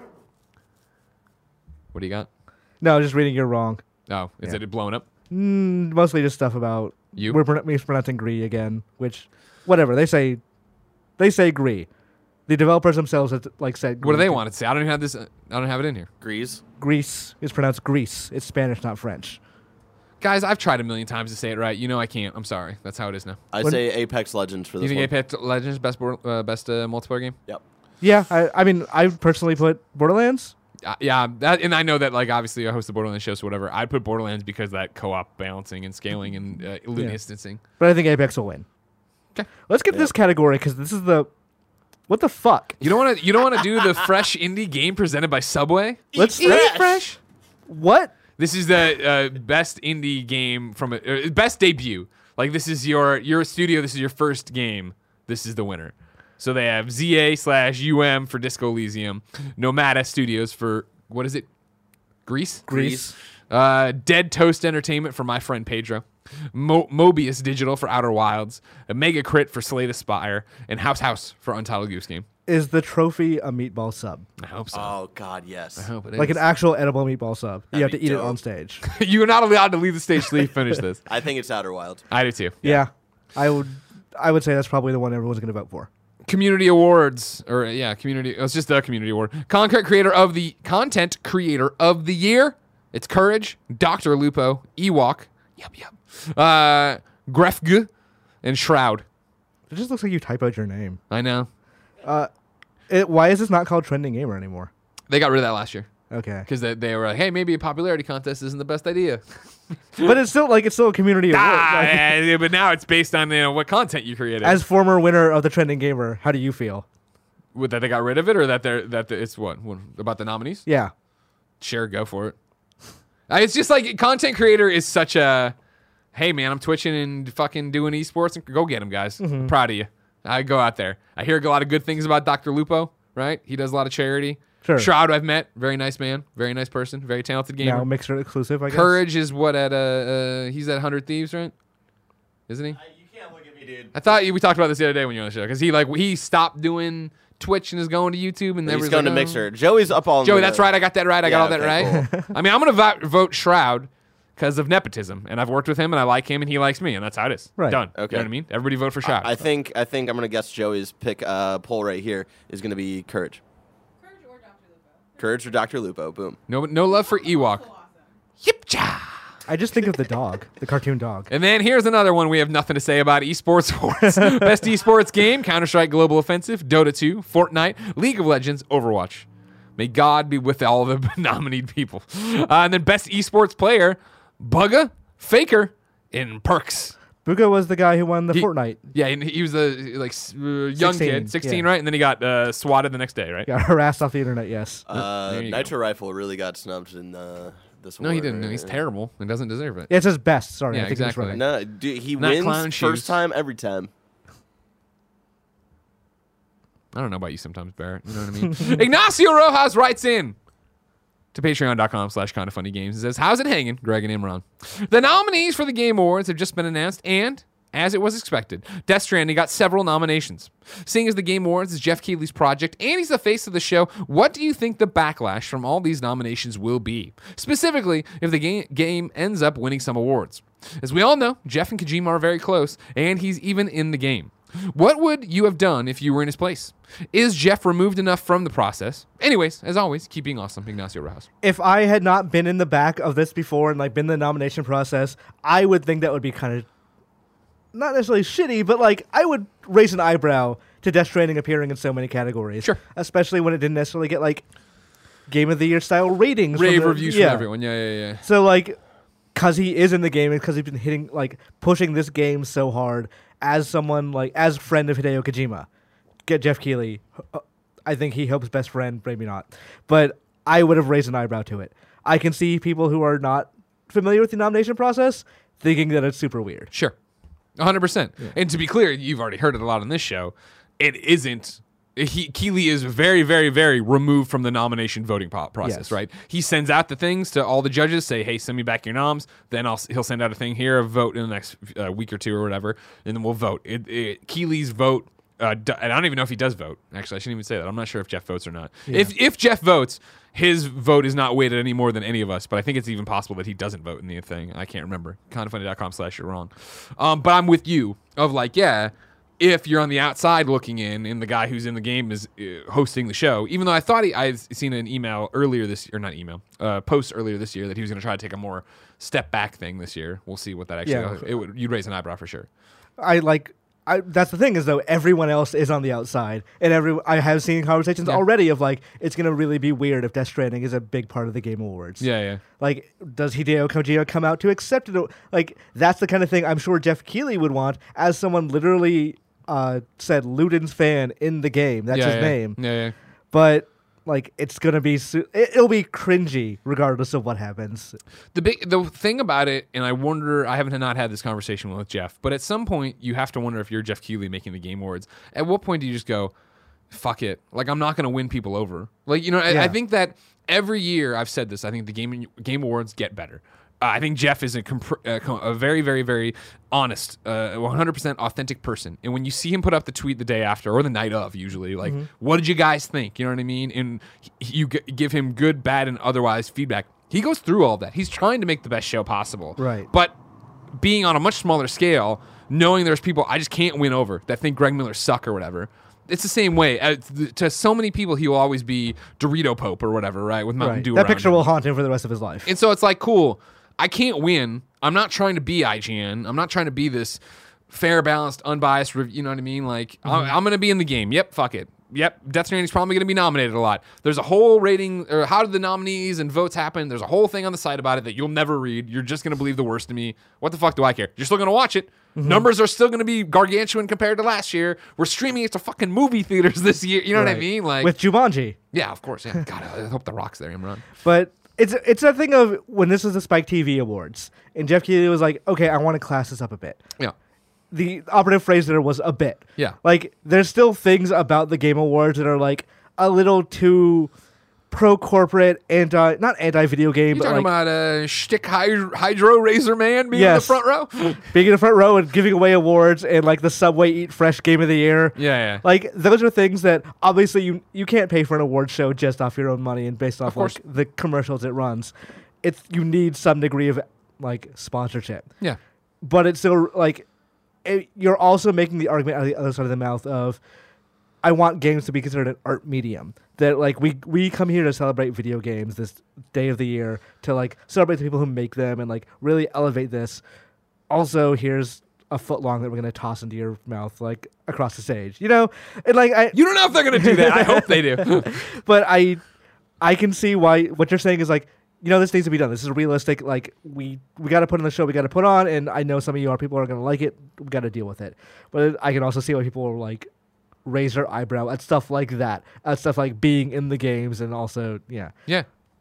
What do you got?
No, just reading you're wrong.
Oh, is
Yeah.
it blown up?
Mm, mostly just stuff about
You?
We're pro- mispronouncing Gree again, which whatever they say. They say Gree. The developers themselves have like said.
What do
Gree.
they want it to say? I don't even have this. Uh, I don't have it in here.
Grease.
Greece is pronounced Greece. It's Spanish, not French.
Guys, I've tried a million times to say it right. You know I can't. I'm sorry. That's how it is now.
I
When-
say Apex Legends for
You
this
think
one.
Apex Legends best board, uh, best uh, multiplayer game?
Yep.
Yeah, I, I mean, I personally put Borderlands.
Uh, yeah, that, and I know that like obviously I host the Borderlands show, so whatever. I'd put Borderlands because of that co-op balancing and scaling and uh, loot
Yeah.
instancing.
But I think Apex will win.
'Kay.
Let's get this category because this is the. What the fuck?
You don't want to. You don't want to do the fresh indie game presented by Subway.
Let's
Eat
let's-
fresh.
What?
This is the uh, best indie game from a uh, best debut. Like this is your your studio. This is your first game. This is the winner. So they have Z A slash U M for Disco Elysium, Nomada Studios for what is it? Greece.
Greece.
Uh, Dead Toast Entertainment for my friend Pedro, Mo- Mobius Digital for Outer Wilds, a Mega Crit for Slay the Spire, and House House for Untitled Goose Game.
Is the trophy a meatball sub?
I hope so.
Oh God, yes.
I hope it
Like
is.
an actual edible meatball sub. You have
That'd
to
be
eat it
dope.
on stage.
You're not allowed to leave the stage till you finish this.
I think it's Outer Wilds.
I do too.
yeah. I would. I would say that's probably the one everyone's going to vote for.
Community awards, or yeah, community. It's just a community award. Content creator of the content creator of the year. It's Courage, Doctor Lupo, Ewok, yep, yep, uh, Grefg, and Shroud.
It just looks like you type out your name.
I know
Uh, it, why is this not called Trending Gamer anymore?
they got rid of that last year
Okay,
because they, they were like, hey, maybe a popularity contest isn't the best idea.
but it's still like it's still a community award.
Ah,
Like,
yeah, but now it's based on you know what content you created.
as former winner of the Trending Gamer, how do you feel?
With that they got rid of it, or that they're that the, it's what, what about the nominees?
Yeah,
Sure, go for it. Uh, It's just like content creator is such a, hey man, I'm twitching and fucking doing esports, and go get him, guys.
Mm-hmm.
I'm proud of you. I go out there. I hear a lot of good things about Doctor Lupo. Right? He does a lot of charity.
Sure.
Shroud I've met, very nice man, very nice person, very talented gamer.
Now Mixer exclusive, I guess.
Courage is what at uh, uh he's at one hundred Thieves, right? Isn't he?
You can't look at me, dude.
I thought you, we talked about this the other day when you were on the show because he like he stopped doing Twitch and is going to YouTube and then
He's going to Mixer. Joey's up all.
Joey, that's right. I got that right. I got
Yeah,
all that
okay,
right. I mean, I'm gonna vote, vote Shroud because of nepotism, and I've worked with him, and I like him, and he likes me, and that's how it is.
Right.
Done.
Okay.
You know what I mean? Everybody vote for Shroud.
I, I think I think I'm gonna guess Joey's pick uh, poll right here is gonna be Courage.
Courage or Doctor Lupo.
Courage or Doctor Lupo. Boom.
no, no love for Ewok.
So awesome.
Yip-cha!
I just think of the dog, the cartoon dog.
And then here's another one we have nothing to say about esports awards. Best esports game, Counter-Strike Global Offensive, Dota two, Fortnite, League of Legends, Overwatch. May God be with all the nominated people. Uh, and then best esports player, Bugga, Faker, and Perks.
Buga was the guy who won the
He-
Fortnite.
Yeah, and he was a like s- uh, young
sixteen,
kid, sixteen,
yeah.
right? And then he got uh, swatted the next day, right?
Got harassed off the internet, yes.
Uh,
There you
Nitro Rifle really got snubbed in uh, this
No,
award.
he didn't. No, he's terrible and doesn't deserve it.
Yeah, it says best. Sorry,
Yeah,
I think that's
exactly.
right.
No, dude, he
Not clown
wins
shoes.
first time every time.
I don't know about you sometimes, Barrett. You know what I mean? Ignacio Rojas writes in to patreon.com slash kind of funny games and says, how's it hanging, Greg and Imran? The nominees for the Game Awards have just been announced, and as it was expected, Death Stranding got several nominations. Seeing as the Game Awards is Jeff Keighley's project and he's the face of the show, what do you think the backlash from all these nominations will be? Specifically, if the game, game ends up winning some awards. As we all know, Jeff and Kojima are very close, and he's even in the game. What would you have done if you were in his place? Is Jeff removed enough from the process? Anyways, as always, keep being awesome, Ignacio Rojas.
If I had not been in the back of this before and like been in the nomination process, I would think that would be kind of not necessarily shitty, but like I would raise an eyebrow to Death Stranding appearing in so many categories.
Sure.
Especially when it didn't necessarily get like Game of the Year style ratings. from
Rave
the-
reviews
yeah.
from everyone. Yeah, yeah, yeah.
So like, cause he is in the game and cause he's been hitting like pushing this game so hard as someone like as friend of Hideo Kojima, get Jeff Keighley. uh, I think he helps best friend, maybe not, but I would have raised an eyebrow to it. I can see people who are not familiar with the nomination process thinking that it's super weird.
Sure. one hundred percent. And to be clear, you've already heard it a lot on this show. It isn't. He, Keeley is very, very, very removed from the nomination voting po- process,
Yes.
right? He sends out the things to all the judges, say, hey, send me back your noms. Then I'll, he'll send out a thing here, a vote in the next uh, week or two or whatever, and then we'll vote. It, it, Keeley's vote, uh, d- and I don't even know if he does vote. Actually, I shouldn't even say that. I'm not sure if Jeff votes or not. If if Jeff votes, his vote is not weighted any more than any of us, but I think it's even possible that he doesn't vote in the thing. I can't remember. kindoffunny.com slash you're wrong. Um, but I'm with you of like, yeah, if you're on the outside looking in and the guy who's in the game is uh, hosting the show, even though I thought he, I've seen an email earlier this or not email, uh, post earlier this year that he was going to try to take a more step back thing this year. We'll see what that actually,
Yeah.
it would, you'd raise an eyebrow for sure.
I like. I, that's the thing is though everyone else is on the outside, and every I have seen conversations
Yeah.
already of like it's gonna really be weird if Death Stranding is a big part of the Game Awards.
Yeah, yeah.
Like, does Hideo Kojima come out to accept it? Like, that's the kind of thing I'm sure Jeff Keighley would want as someone literally uh, said Luden's fan in the game. That's
yeah,
his
yeah.
name.
Yeah, yeah.
But like, it's gonna be su- it, it'll be cringy regardless of what happens.
The big the thing about it, and I wonder, I haven't not had this conversation with Jeff, but at some point you have to wonder if you're Jeff Keighley making the Game Awards. At what point do you just go, fuck it, like I'm not going to win people over? Like, you know, I,
Yeah.
I think that every year I've said this. I think the Game Game Awards get better. Uh, I think Jeff is a, comp- uh, com- a very, very, very honest, uh, one hundred percent authentic person. And when you see him put up the tweet the day after or the night of, usually, like, what did you guys think? You know what I mean? And he, you g- give him good, bad, and otherwise feedback. He goes through all that. He's trying to make the best show possible.
Right.
But being on a much smaller scale, knowing there's people I just can't win over that think Greg Miller suck or whatever. It's the same way. Uh, th- to so many people, he will always be Dorito Pope or whatever, right? With Mountain
Right.
Dew
That
around
picture
him.
will haunt him for the rest of his life.
And so it's like, cool, I can't win. I'm not trying to be I G N. I'm not trying to be this fair, balanced, unbiased, rev- you know what I mean? Like, I'm, I'm going to be in the game. Yep, fuck it. Yep, Death Stranding's probably going to be nominated a lot. There's a whole rating, or how did the nominees and votes happen? There's a whole thing on the site about it that you'll never read. You're just going to believe the worst of me. What the fuck do I care? You're still going to watch it. Numbers are still going to be gargantuan compared to last year. We're streaming it to fucking movie theaters this year. You know what I
Right.
mean? Like,
With Jumanji.
yeah, of course. Yeah, God, I hope the Rock's there, Imran.
But it's it's a thing of when this was the Spike T V Awards, and Jeff Keighley was like, okay, I want to class this up a bit.
Yeah.
The operative phrase there was a bit.
Yeah.
Like, there's still things about the Game Awards that are like a little too pro corporate, anti not anti video game,
You
but
talking
like
about uh, Shtick Hydro, Hydro Razor Man being
Yes.
in the front row?
being in the front row and giving away awards, and like the Subway Eat Fresh Game of the Year.
Yeah, yeah.
Like those are things that obviously you you can't pay for an award show just off your own money and based off
course.
like the commercials it runs. It's you need some degree of like sponsorship,
Yeah.
but it's still like it, you're also making the argument out of the other side of the mouth of I want games to be considered an art medium. That like we we come here to celebrate video games this day of the year to like celebrate the people who make them and like really elevate this. Also, here's a foot long that we're gonna toss into your mouth like across the stage, you know, and like I
You don't know if they're going to do that. I hope they do.
but I I can see why what you're saying is like, you know, this needs to be done. This is realistic. Like we we got to put on the show. We got to put on, and I know some of you are people are going to like it. We got to deal with it. But I can also see why people are like raise their eyebrow at stuff like that, at stuff like being in the games, and also yeah,
Yeah.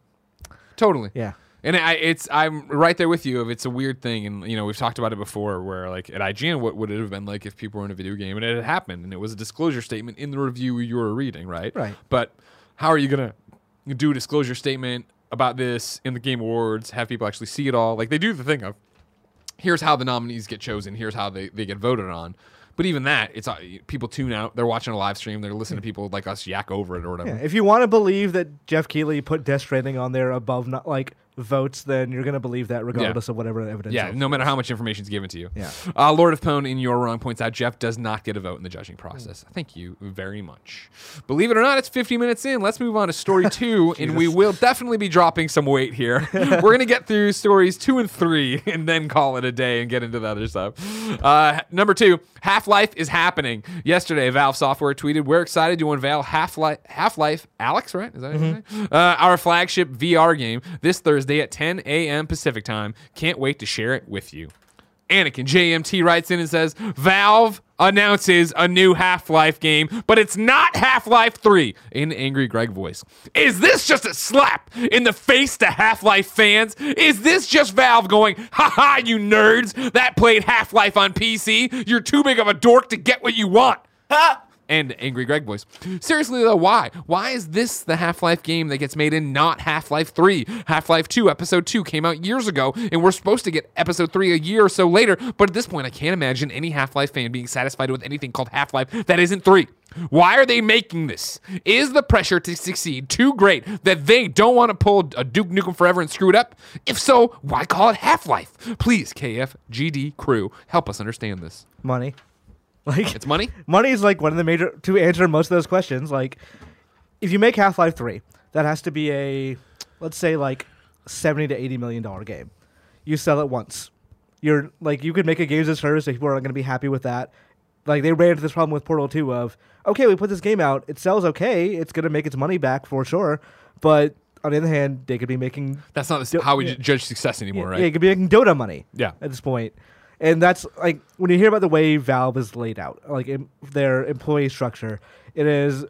Totally.
yeah,
And I, it's I'm right there with you. If it's a weird thing, and you know we've talked about it before, where like at I G N, what would it have been like if people were in a video game and it had happened, and it was a disclosure statement in the review you were reading, right?
Right.
But how are you gonna do a disclosure statement about this in the Game Awards? Have people actually see it all? Like they do the thing of, here's how the nominees get chosen. Here's how they, they get voted on. But even that, it's uh, people tune out. They're watching a live stream. They're listening to people like us yak over it or whatever.
yeah. If you want to believe that Jeff Keighley put Death Stranding on there above not like votes, then you're gonna believe that regardless of whatever evidence.
Yeah,
else
no matter
is.
how much information is given to you.
Yeah.
Uh, Lord of Pwn in Your Wrong points out Jeff does not get a vote in the judging process. Thank you very much. Believe it or not, it's fifty minutes in. Let's move on to story two, and we will definitely be dropping some weight here. We're going to get through stories two and three and then call it a day and get into the other stuff. Uh, number two, Half-Life is happening. Yesterday, Valve Software tweeted, we're excited to unveil Half-Life, Half-Life Alex, right? Is that mm-hmm. his name? Uh, our flagship V R game this Thursday at ten a.m. Pacific time. Can't wait to share it with you. Anakin J M T writes in and says, Valve announces a new Half-Life game, but it's not Half-Life three, in Angry Greg voice. Is this just a slap in the face to Half-Life fans? Is this just Valve going, haha, you nerds that played Half-Life on P C? You're too big of a dork to get what you want. Ha! And Angry Greg voice. Seriously though, why? Why is this the Half-Life game that gets made in not Half-Life three? Half-Life two, Episode two came out years ago, and we're supposed to get Episode three a year or so later, but at this point I can't imagine any Half-Life fan being satisfied with anything called Half-Life that isn't three. Why are they making this? Is the pressure to succeed too great that they don't want to pull a Duke Nukem Forever and screw it up? If so, why call it Half-Life? Please, K F G D crew, help us understand this.
money. Like
It's money?
money is like one of the major to answer most of those questions. Like, if you make Half-Life three, that has to be a, let's say like seventy to eighty million dollar game. You sell it once. You're like you could make a games as a service. People are going to be happy with that. Like they ran into this problem with Portal two of, okay, we put this game out, it sells okay, it's going to make its money back for sure, but on the other hand, they could be making
That's not
Do-
how we
yeah.
ju- judge success anymore,
yeah,
right?
yeah, it could be making Dota money.
Yeah.
At this point. And that's like when you hear about the way Valve is laid out, like in their employee structure, it is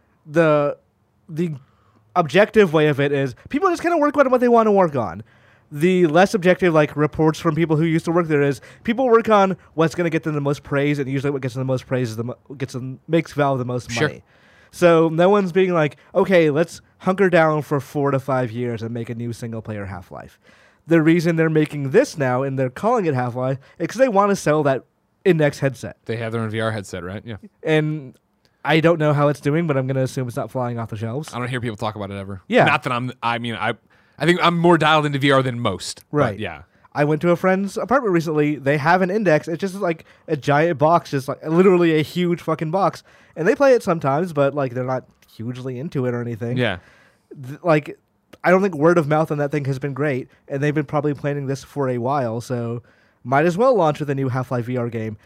the the objective way of it is people just kind of work on what they want to work on. The less objective, like reports from people who used to work there, is people work on what's going to get them the most praise, and usually what gets them the most praise is the mo- gets them makes Valve the most
Sure.
money. So no one's being like, okay, let's hunker down for four to five years and make a new single player Half-Life. The reason they're making this now and they're calling it Half-Life is because they want to sell that index headset.
They have their own V R headset, right? Yeah.
And I don't know how it's doing, but I'm going to assume it's not flying off the shelves.
I don't hear people talk about it ever.
Yeah.
Not that I'm, I mean, I I think I'm more dialed into V R than most. but
Right.
yeah.
I went to a friend's apartment recently. They have an index. It's just like a giant box, just like literally a huge fucking box. And they play it sometimes, but like they're not hugely into it or anything.
Yeah.
Th- like I don't think word of mouth on that thing has been great, and they've been probably planning this for a while, so might as well launch with a new Half-Life V R game.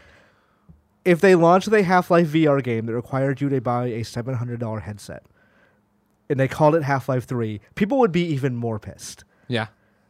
If they launch with a Half-Life V R game that required you to buy a seven hundred dollars headset, and they called it Half-Life three, people would be even more pissed.
Yeah.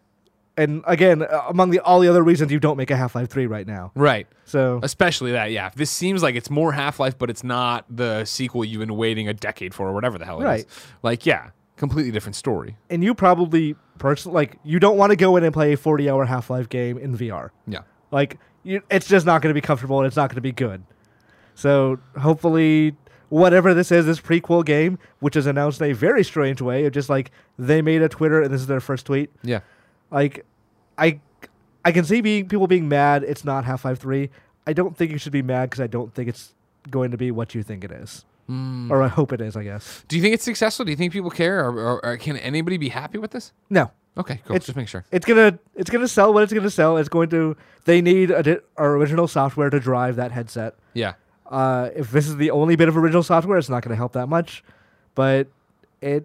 And again, uh, among the all the other reasons you don't make a Half-Life three right now.
Right.
So
Especially that, yeah. This seems like it's more Half-Life, but it's not the sequel you've been waiting a decade for or whatever the hell it is.
Right.
Like, yeah. Completely different story.
and you probably personally like you don't want to go in and play a forty hour Half-Life game in V R.
Yeah.
Like, you, it's just not going to be comfortable and it's not going to be good. So hopefully whatever this is, this prequel game, which is announced in a very strange way, of just like they made a Twitter and this is their first tweet.
Yeah.
Like, I, I can see being people being mad. It's not Half-Life three. I don't think you should be mad because I don't think it's going to be what you think it is,
Mm.
or I hope it is. I guess.
Do you think it's successful? Do you think people care, or, or, or can anybody be happy with this?
No.
Okay, cool.
It's-
Just make sure.
It's gonna it's gonna sell what it's gonna sell. It's going to. They need a di- our original software to drive that headset.
Yeah.
Uh, if this is the only bit of original software, it's not going to help that much. But it,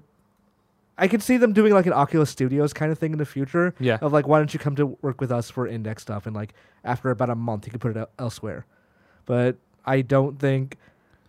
I could see them doing like an Oculus Studios kind of thing in the future.
Yeah.
Of like, why don't you come to work with us for index stuff, and like after about a month, you can put it el- elsewhere. But I don't think.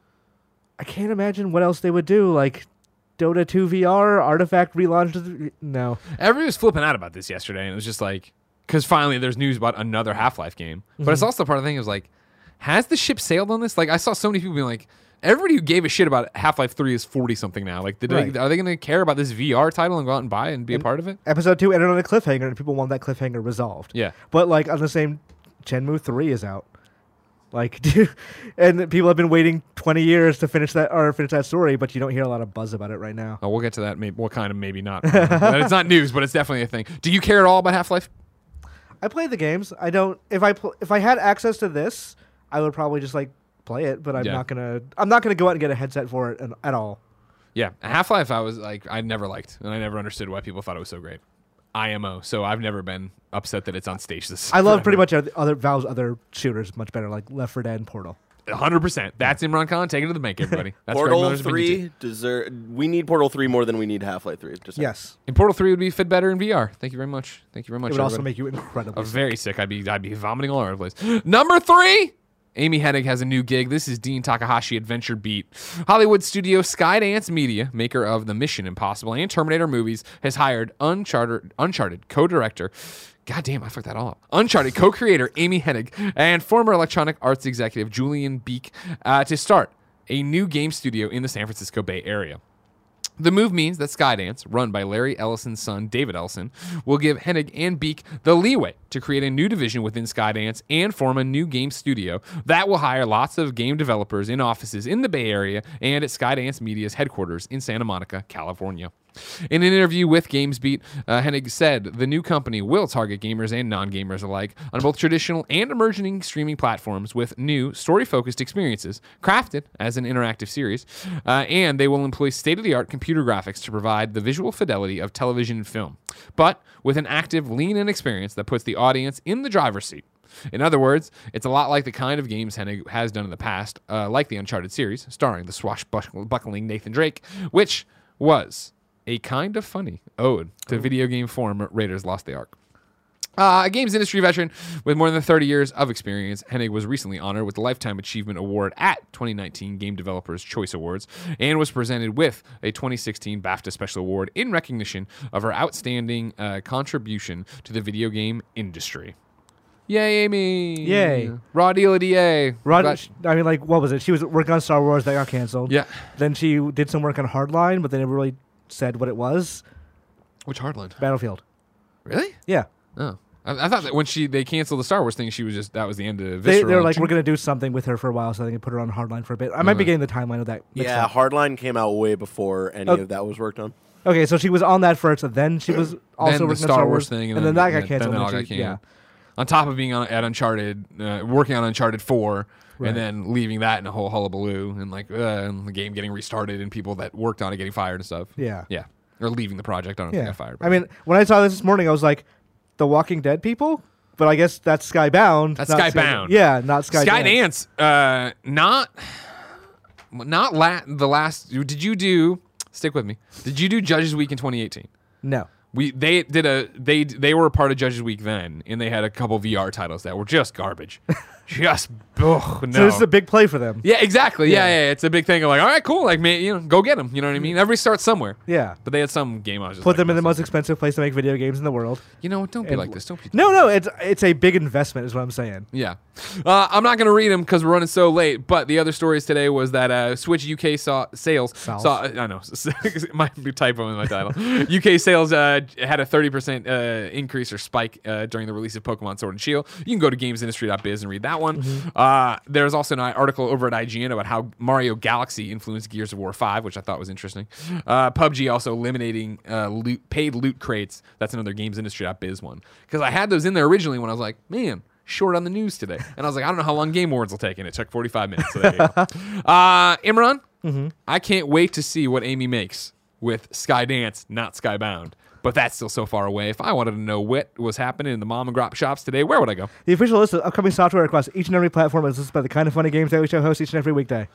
I can't imagine what else they would do. Like Dota two V R, Artifact relaunched. No.
Everybody was flipping out about this yesterday, and it was just like, because finally there's news about another Half-Life game. But it's
Mhm.
also part of the thing is like, has the ship sailed on this? Like, I saw so many people being like, everybody who gave a shit about Half-Life three is forty something now. Like, did
Right.
they, are they going to care about this V R title and go out and buy it and be
And-
a part of it?
Episode two ended on a cliffhanger, and people want that cliffhanger resolved.
Yeah.
But like on the same, Shenmue three is out. Like, dude, and people have been waiting twenty years to finish that or finish that story, but you don't hear a lot of buzz about it right now.
Oh, we'll get to that. Maybe what kind of maybe not. But it's not news, but it's definitely a thing. Do you care at all about Half-Life?
I play the games. I don't. If I pl- if I had access to this, I would probably just like play it. But I'm
Yeah.
not gonna. I'm not gonna go out and get a headset for it an, at all.
Yeah, Half-Life. I was like, I never liked, and I never understood why people thought it was so great. I M O. So I've never been upset that it's on stages.
I love pretty much other, other Valve's other shooters much better, like Left four Dead and Portal.
one hundred percent. That's Imran Khan. Take it to the bank, everybody. That's Greg
Portal
Miller's opinion too.
three deserve. We need Portal three more than we need Half-Life three. Just saying.
Yes,
And Portal three would be fit better in V R. Thank you very much. Thank you very much.
it would also
everybody.
make you incredibly.
Oh, very sick. I'd be I'd be vomiting all over the place. Number three. Amy Hennig has a new gig. This is Dean Takahashi Adventure Beat. Hollywood studio Skydance Media, maker of the Mission Impossible and Terminator movies, has hired Uncharted, Uncharted co-director. God damn, I fucked that all up. Uncharted co-creator Amy Hennig and former Electronic Arts executive Julian Beek uh, to start a new game studio in the San Francisco Bay Area. The move means that Skydance, run by Larry Ellison's son, David Ellison, will give Hennig and Beek the leeway to create a new division within Skydance and form a new game studio that will hire lots of game developers in offices in the Bay Area and at Skydance Media's headquarters in Santa Monica, California. In an interview with GamesBeat, uh, Hennig said the new company will target gamers and non-gamers alike on both traditional and emerging streaming platforms with new story-focused experiences crafted as an interactive series, uh, and they will employ state-of-the-art computer graphics to provide the visual fidelity of television and film, but with an active lean-in experience that puts the audience in the driver's seat. In other words, it's a lot like the kind of games Hennig has done in the past, uh, like the Uncharted series, starring the swashbuckling Nathan Drake, which was a kind of funny ode to video game form Raiders Lost the Ark. Uh, a games industry veteran with more than thirty years of experience, Hennig was recently honored with the Lifetime Achievement Award at twenty nineteen Game Developers Choice Awards and was presented with a twenty sixteen BAFTA Special Award in recognition of her outstanding uh, contribution to the video game industry. Yay, Amy!
Yay.
Raw deal of D A.
Rod,
Glad-
I mean, like, what was it? She was working on Star Wars that got canceled.
Yeah.
Then she did some work on Hardline, but they never really said what it was.
Which Hardline?
Battlefield.
Really?
Yeah.
Oh. I, I thought that when she they canceled the Star Wars thing, she was just, that was the end of
They,
Visceral.
they were like,
and-
we're going to do something with her for a while, so they can put her on Hardline for a bit. I might be
Okay.
getting the timeline of that. mixed
Yeah,
up.
Hardline came out way before any
Okay.
of that was worked on.
Okay, so she was on that first, and then she was also
then the
working
Star,
on Star
Wars thing,
and then that got
then-
canceled.
Then,
and
it all
she-
got canceled. On top of being on, at Uncharted, uh, working on Uncharted four,
Right.
and then leaving that in a whole hullabaloo, and like uh, and the game getting restarted, and people that worked on it getting fired and stuff.
Yeah.
Yeah. Or leaving the project. I don't
Yeah.
think I fired.
I mean, when I saw this this morning, I was like, The Walking Dead people? But I guess that's Skybound.
That's
not
Skybound.
Yeah, not Skydance.
Skydance, uh, not, not la- the last. Did you do? Stick with me. Did you do Judges Week in twenty eighteen?
No.
We they did a they they were a part of Judges Week then, and they had a couple V R titles that were just garbage, just ugh, no.
So this is a big play for them.
yeah, exactly. Yeah.
Yeah.
yeah, It's a big thing. Of like, all right, cool. Like, man, you know, go get them. You know what I mean? Everybody starts somewhere.
Yeah.
But they had some game. I was just
Put
like,
them in the
this
most
is-
expensive place to make video games in the world.
You know, don't be
and-
like this. Don't be.
No, no, it's it's a big investment, is what I'm saying.
Yeah. Uh, I'm not going to read them because we're running so late. But the other stories today was that uh, Switch U K saw sales.
Sales.
Saw, I know. Might be typo in my title. U K sales uh, uh, had a thirty percent uh, increase or spike uh, during the release of Pokemon Sword and Shield. You can go to games industry dot biz and read that one.
Mm-hmm.
Uh, there's also an article over at I G N about how Mario Galaxy influenced Gears of War five, which I thought was interesting. Uh, P U B G also eliminating uh, loot, paid loot crates. That's another games industry dot biz one. Because I had those in there originally when I was like, man, short on the news today. And I was like, I don't know how long Game Awards will take, and it took forty-five minutes. So there you go. uh, Imran, mm-hmm. I can't wait to see what Amy makes with Skydance, not Skybound. But that's still so far away. If I wanted to know what was happening in the mom and grop shops today, where would I go?
The official list of upcoming software across each and every platform is listed by the Kind of Funny Games Daily Show host each and every weekday.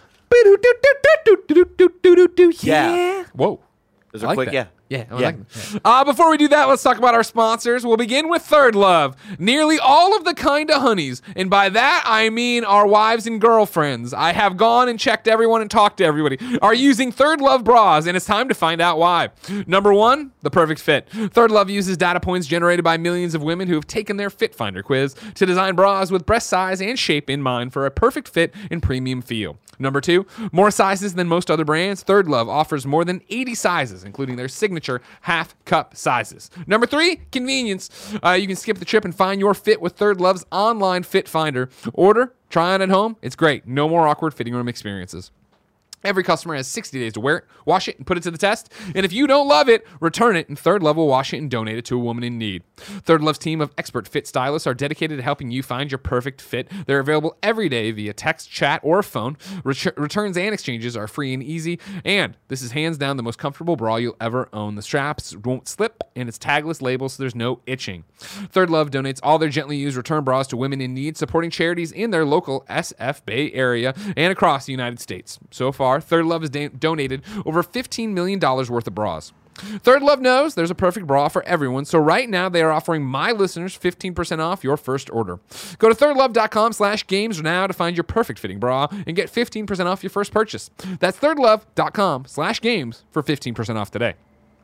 Yeah.
Whoa.
Is
I
it
like
quick?
that.
Yeah.
Yeah, I
Yeah.
like that. Uh, before we do that, let's talk about our sponsors. We'll begin with Third Love. Nearly all of the Kinda Honeys, and by that I mean our wives and girlfriends. I have gone and checked everyone and talked to everybody, are using Third Love bras, and it's time to find out why. Number one, the perfect fit. Third Love uses data points generated by millions of women who have taken their Fit Finder quiz to design bras with breast size and shape in mind for a perfect fit and premium feel. Number two, more sizes than most other brands. Third Love offers more than eighty sizes, including their signature half cup sizes. Number three, convenience. Uh, you can skip the trip and find your fit with Third Love's online fit finder. Order, try on at home. It's great. No more awkward fitting room experiences. Every customer has sixty days to wear it, wash it, and put it to the test. And if you don't love it, return it, and Third Love will wash it and donate it to a woman in need. Third Love's team of expert fit stylists are dedicated to helping you find your perfect fit. They're available every day via text, chat, or phone. Ret- returns and exchanges are free and easy. And this is hands down the most comfortable bra you'll ever own. The straps won't slip, and it's tagless label, so there's no itching. Third Love donates all their gently used return bras to women in need, supporting charities in their local S F Bay area and across the United States. So far, Third Love has da- donated over fifteen million dollars worth of bras. Third Love knows there's a perfect bra for everyone, so right now they are offering my listeners fifteen percent off your first order. Go to thirdlove.com slash games now to find your perfect fitting bra and get fifteen percent off your first purchase. That's thirdlove.com slash games for fifteen percent off today.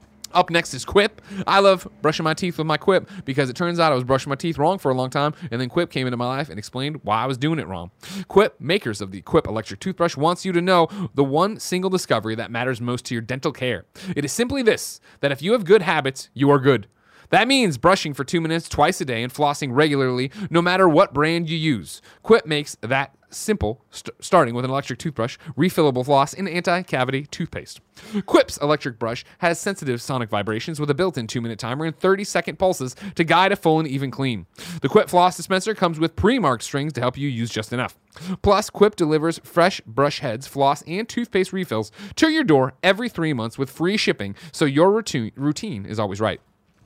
Up next is Quip. I love brushing my teeth with my Quip because it turns out I was brushing my teeth wrong for a long time, and then Quip came into my life and explained why I was doing it wrong. Quip, makers of the Quip electric toothbrush, wants you to know the one single discovery that matters most to your dental care. It is simply this, that if you have good habits, you are good. That means brushing for two minutes twice a day and flossing regularly, no matter what brand you use. Quip makes that simple, st- starting with an electric toothbrush, refillable floss, and anti-cavity toothpaste. Quip's electric brush has sensitive sonic vibrations with a built-in two-minute timer and thirty-second pulses to guide a full and even clean. The Quip floss dispenser comes with pre-marked strings to help you use just enough. Plus, Quip delivers fresh brush heads, floss, and toothpaste refills to your door every three months with free shipping, so your routine routine is always right.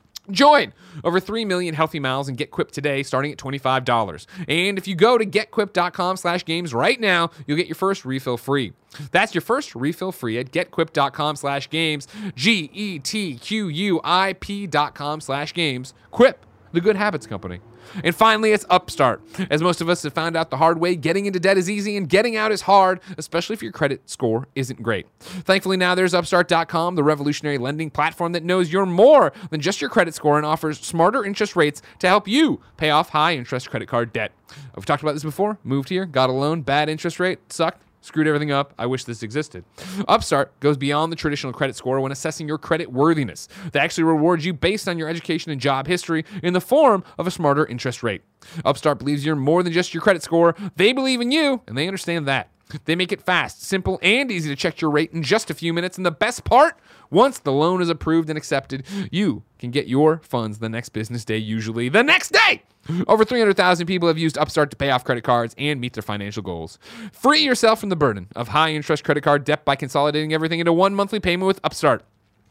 Join over three million healthy miles and get Quip today starting at twenty-five dollars. And if you go to getquip.com slash games right now, you'll get your first refill free. That's your first refill free at getquip.com slash games, G E T Q U I P dot com slash games. Quip, the good habits company. And finally, it's Upstart. As most of us have found out the hard way, getting into debt is easy and getting out is hard, especially if your credit score isn't great. Thankfully, now there's Upstart dot com, the revolutionary lending platform that knows you're more than just your credit score and offers smarter interest rates to help you pay off high-interest credit card debt. I've talked about this before. Moved here, got a loan, bad interest rate, sucked. Screwed everything up. I wish this existed. Upstart goes beyond the traditional credit score when assessing your credit worthiness. They actually reward you based on your education and job history in the form of a smarter interest rate. Upstart believes you're more than just your credit score. They believe in you, and they understand that. They make it fast, simple, and easy to check your rate in just a few minutes. And the best part, once the loan is approved and accepted, you can get your funds the next business day, usually the next day. Over three hundred thousand people have used Upstart to pay off credit cards and meet their financial goals. Free yourself from the burden of high-interest credit card debt by consolidating everything into one monthly payment with Upstart.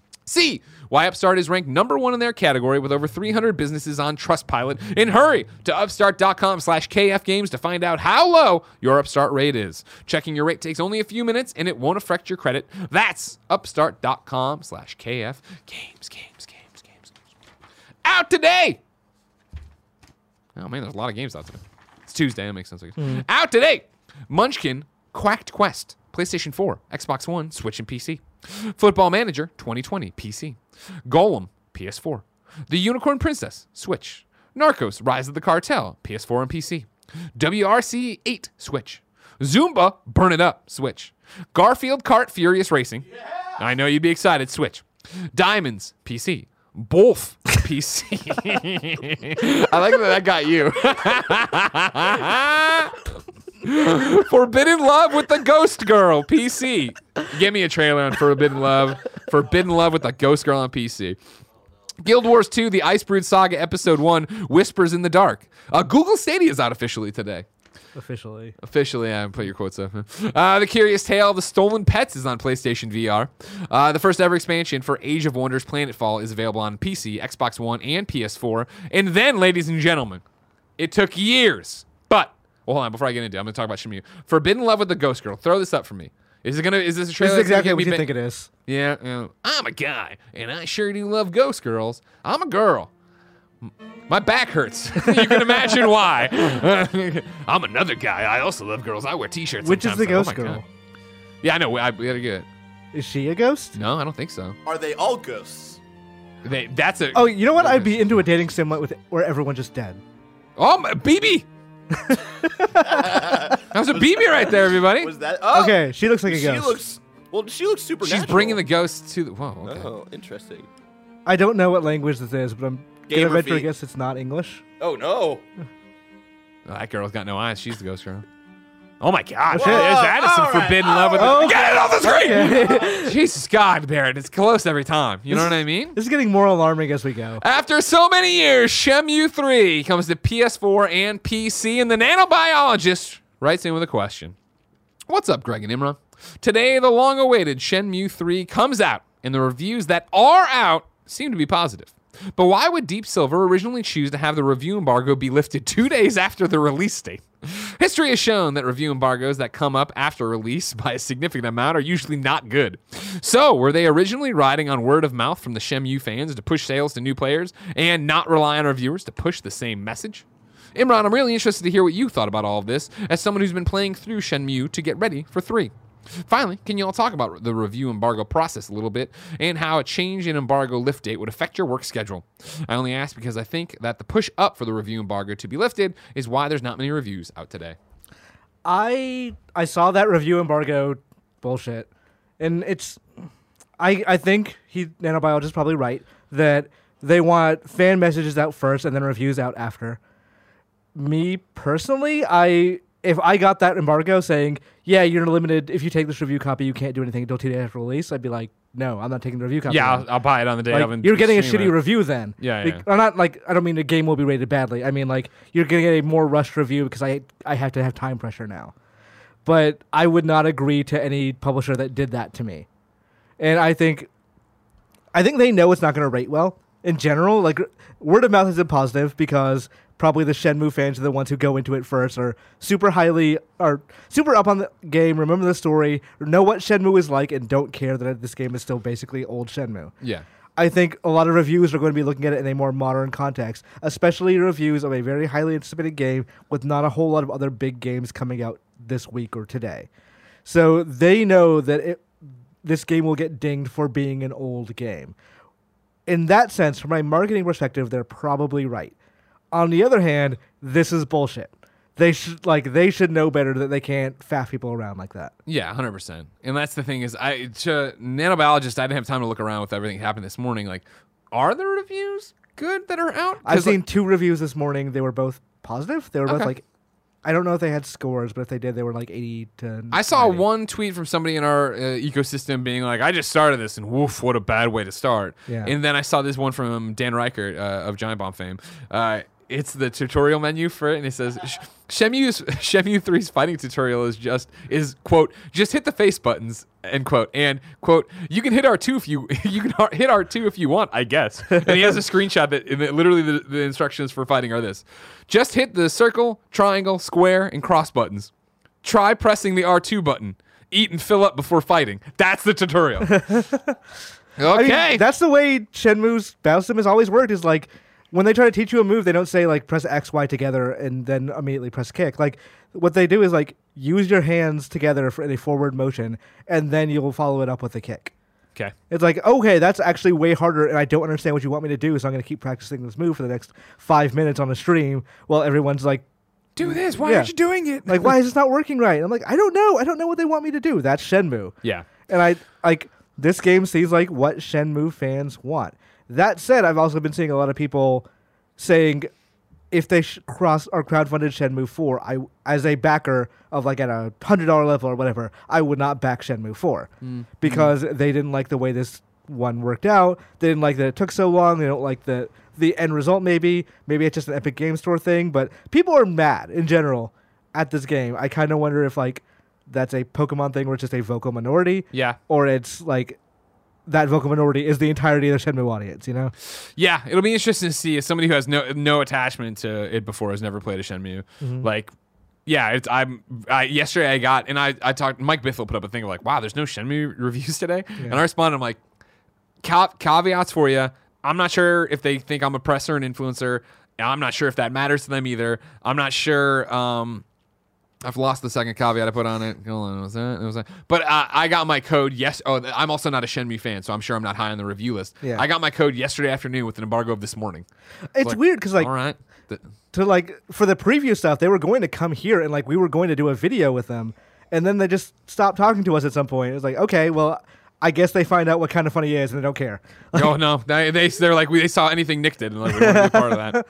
See why Upstart is ranked number one in their category with over three hundred businesses on Trustpilot. And hurry to upstart.com slash KFgames to find out how low your Upstart rate is. Checking your rate takes only a few minutes and it won't affect your credit. That's upstart.com slash KFgames. Games, games, games, games. Out today! Oh man, there's a lot of games out today. It's Tuesday, that makes sense. Mm. Out today! Munchkin Quacked Quest, PlayStation four, Xbox One, Switch, and P C. Football Manager twenty twenty, P C. Golem, P S four. The Unicorn Princess, Switch. Narcos, Rise of the Cartel, P S four and P C. W R C eight, Switch. Zumba, Burn It Up, Switch. Garfield Kart Furious Racing. Yeah. I know you'd be excited, Switch. Diamonds, P C. Both P C. I like that that got you. Forbidden Love with the Ghost Girl, P C. Give me a trailer on Forbidden Love. Forbidden Love with the Ghost Girl on P C. Guild Wars two, the Icebrood Saga Episode one, Whispers in the Dark. Uh, Google Stadia is out officially today.
Officially.
Officially, yeah, put your quotes up. Uh, the Curious Tale of the Stolen Pets is on PlayStation V R. Uh, the first ever expansion for Age of Wonders Planetfall is available on P C, Xbox One, and P S four. And then, ladies and gentlemen, it took years. But, well, hold on, before I get into it, I'm going to talk about Shenmue. Forbidden Love with the Ghost Girl. Throw this up for me. Is it gonna? Is this a
This
trailer?
is
that's gonna
exactly
get
what
me
you
ba-
think it is.
Yeah, yeah. I'm a guy, and I sure do love ghost girls. I'm a girl. M- My back hurts. You can imagine why. I'm another guy. I also love girls. I wear T-shirts.
Which is
sometimes,
the
though. Oh
ghost
my
girl?
God. Yeah, I know. I, we gotta get it.
Is she a ghost?
No, I don't think so.
Are they all ghosts?
They, that's a.
Oh, you know what? I'd be into a dating sim with where everyone's just dead.
Oh, my, B B. That was a B B right there, everybody.
Was that? Oh,
Okay, she looks like a
She
ghost.
looks. Well, she looks super.
She's bringing the ghosts to the. Whoa. Okay.
Oh, interesting.
I don't know what language this is, but I'm gonna
Gamer
venture a
feet.
guess it's not English.
Oh no.
Oh, that girl's got no eyes. She's the ghost girl. Oh my God!
Whoa,
There's Addison
all right,
Forbidden
all
Love with
right.
the. Get it off the screen!
Okay.
Jesus God, Barrett, it's close every time. You know what I mean?
This is getting more alarming as we go.
After so many years, Shenmue three comes to P S four and P C, and the nanobiologist writes in with a question. What's up, Greg and Imran? Today, the long-awaited Shenmue three comes out, and the reviews that are out seem to be positive. But why would Deep Silver originally choose to have the review embargo be lifted two days after the release date? History has shown that review embargoes that come up after release by a significant amount are usually not good. So, were they originally riding on word of mouth from the Shenmue fans to push sales to new players and not rely on reviewers to push the same message? Imran, I'm really interested to hear what you thought about all of this as someone who's been playing through Shenmue to get ready for three. Finally, can you all talk about the review embargo process a little bit and how a change in embargo lift date would affect your work schedule? I only ask because I think that the push up for the review embargo to be lifted is why there's not many reviews out today.
I I saw that review embargo bullshit, and it's I I think he nanobiologist is probably right that they want fan messages out first and then reviews out after. Me personally, I if I got that embargo saying, yeah, you're limited, if you take this review copy, you can't do anything until two days after release, I'd be like, no, I'm not taking the review copy.
Yeah,
then.
I'll, I'll buy it on the day
Like,
of. And
you're getting a
stream
shitty
it.
review then.
Yeah,
Be-
yeah.
Or not like, I don't mean the game will be rated badly. I mean like, you're going to get a more rushed review because I I have to have time pressure now. But I would not agree to any publisher that did that to me. And I think, I think they know it's not going to rate well in general. Like, word of mouth isn't positive because probably the Shenmue fans are the ones who go into it first, are super highly, are super up on the game, remember the story, know what Shenmue is like, and don't care that this game is still basically old Shenmue.
Yeah.
I think a lot of reviewers are going to be looking at it in a more modern context, especially reviews of a very highly anticipated game with not a whole lot of other big games coming out this week or today. So they know that it, this game will get dinged for being an old game. In that sense, from a marketing perspective, they're probably right. On the other hand, this is bullshit. They should like they should know better that they can't faff people around like that.
Yeah, one hundred percent. And that's the thing is, I to nanobiologist, I didn't have time to look around with everything that happened this morning. Like, are there reviews good that are out? 'Cause,
I've seen
like,
two reviews this morning. They were both positive. They were both
Okay.
like, I don't know if they had scores, but if they did, they were like eighty to.
I saw
ninety.
one tweet from somebody in our uh, ecosystem being like, I just started this and woof, what a bad way to start.
Yeah.
And then I saw this one from Dan Reichert uh, of Giant Bomb fame. Uh, it's the tutorial menu for it, and it says Sh- Shemue's Shenmue three's fighting tutorial is just is quote just hit the face buttons end quote and quote you can hit R two if you you can har- hit R two if you want, I guess. And he has a screenshot that and it, literally the, the instructions for fighting are this: just hit the circle, triangle, square, and cross buttons. Try pressing the R two button. Eat and fill up before fighting. That's the tutorial. Okay.
I mean, that's the way Shenmue's battle sim has always worked. Is like when they try to teach you a move, they don't say like press X, Y together and then immediately press kick. Like what they do is like use your hands together for in a forward motion, and then you'll follow it up with a kick.
okay.
It's like, okay, that's actually way harder, and I don't understand what you want me to do, so I'm going to keep practicing this move for the next five minutes on a stream while everyone's like,
Do this. Why
Yeah.
aren't you doing it?
like, why is this not working right? I'm like, I don't know. I don't know what they want me to do. That's Shenmue.
Yeah.
And I like this game seems like what Shenmue fans want. That said, I've also been seeing a lot of people saying if they sh- cross or crowdfunded Shenmue four, I as a backer of like at a hundred dollar level or whatever, I would not back Shenmue four
Mm.
because mm. they didn't like the way this one worked out. They didn't like that it took so long. They don't like the the end result. Maybe maybe it's just an Epic Game Store thing, but people are mad in general at this game. I kind of wonder if like that's a Pokemon thing where it's just a vocal minority,
Yeah.
or it's like that vocal minority is the entirety of the Shenmue audience, you know?
Yeah, it'll be interesting to see as somebody who has no no attachment to it before, has never played a Shenmue.
Mhm.
Like, yeah, it's I'm I, yesterday I got and I I talked. Mike Bithell put up a thing of like, wow, there's no Shenmue reviews today,
Yeah.
and I responded, I'm like, Ca- caveats for you. I'm not sure if they think I'm a presser and influencer. I'm not sure if that matters to them either. I'm not sure. Um, I've lost the second caveat I put on it. Hold on, was that? Was that? But uh, I got my code. Yes. Oh, I'm also not a Shenmue fan, so I'm sure I'm not high on the review list.
Yeah.
I got my code yesterday afternoon with an embargo of this morning.
It's
like,
weird because like
all right. Th-
to like for the preview stuff, they were going to come here and like we were going to do a video with them, and then they just stopped talking to us at some point. It was like, okay, well, I guess they find out what Kind of Funny is and they don't care.
oh no, they they they're like we they saw anything Nick did and like we want to be part of that.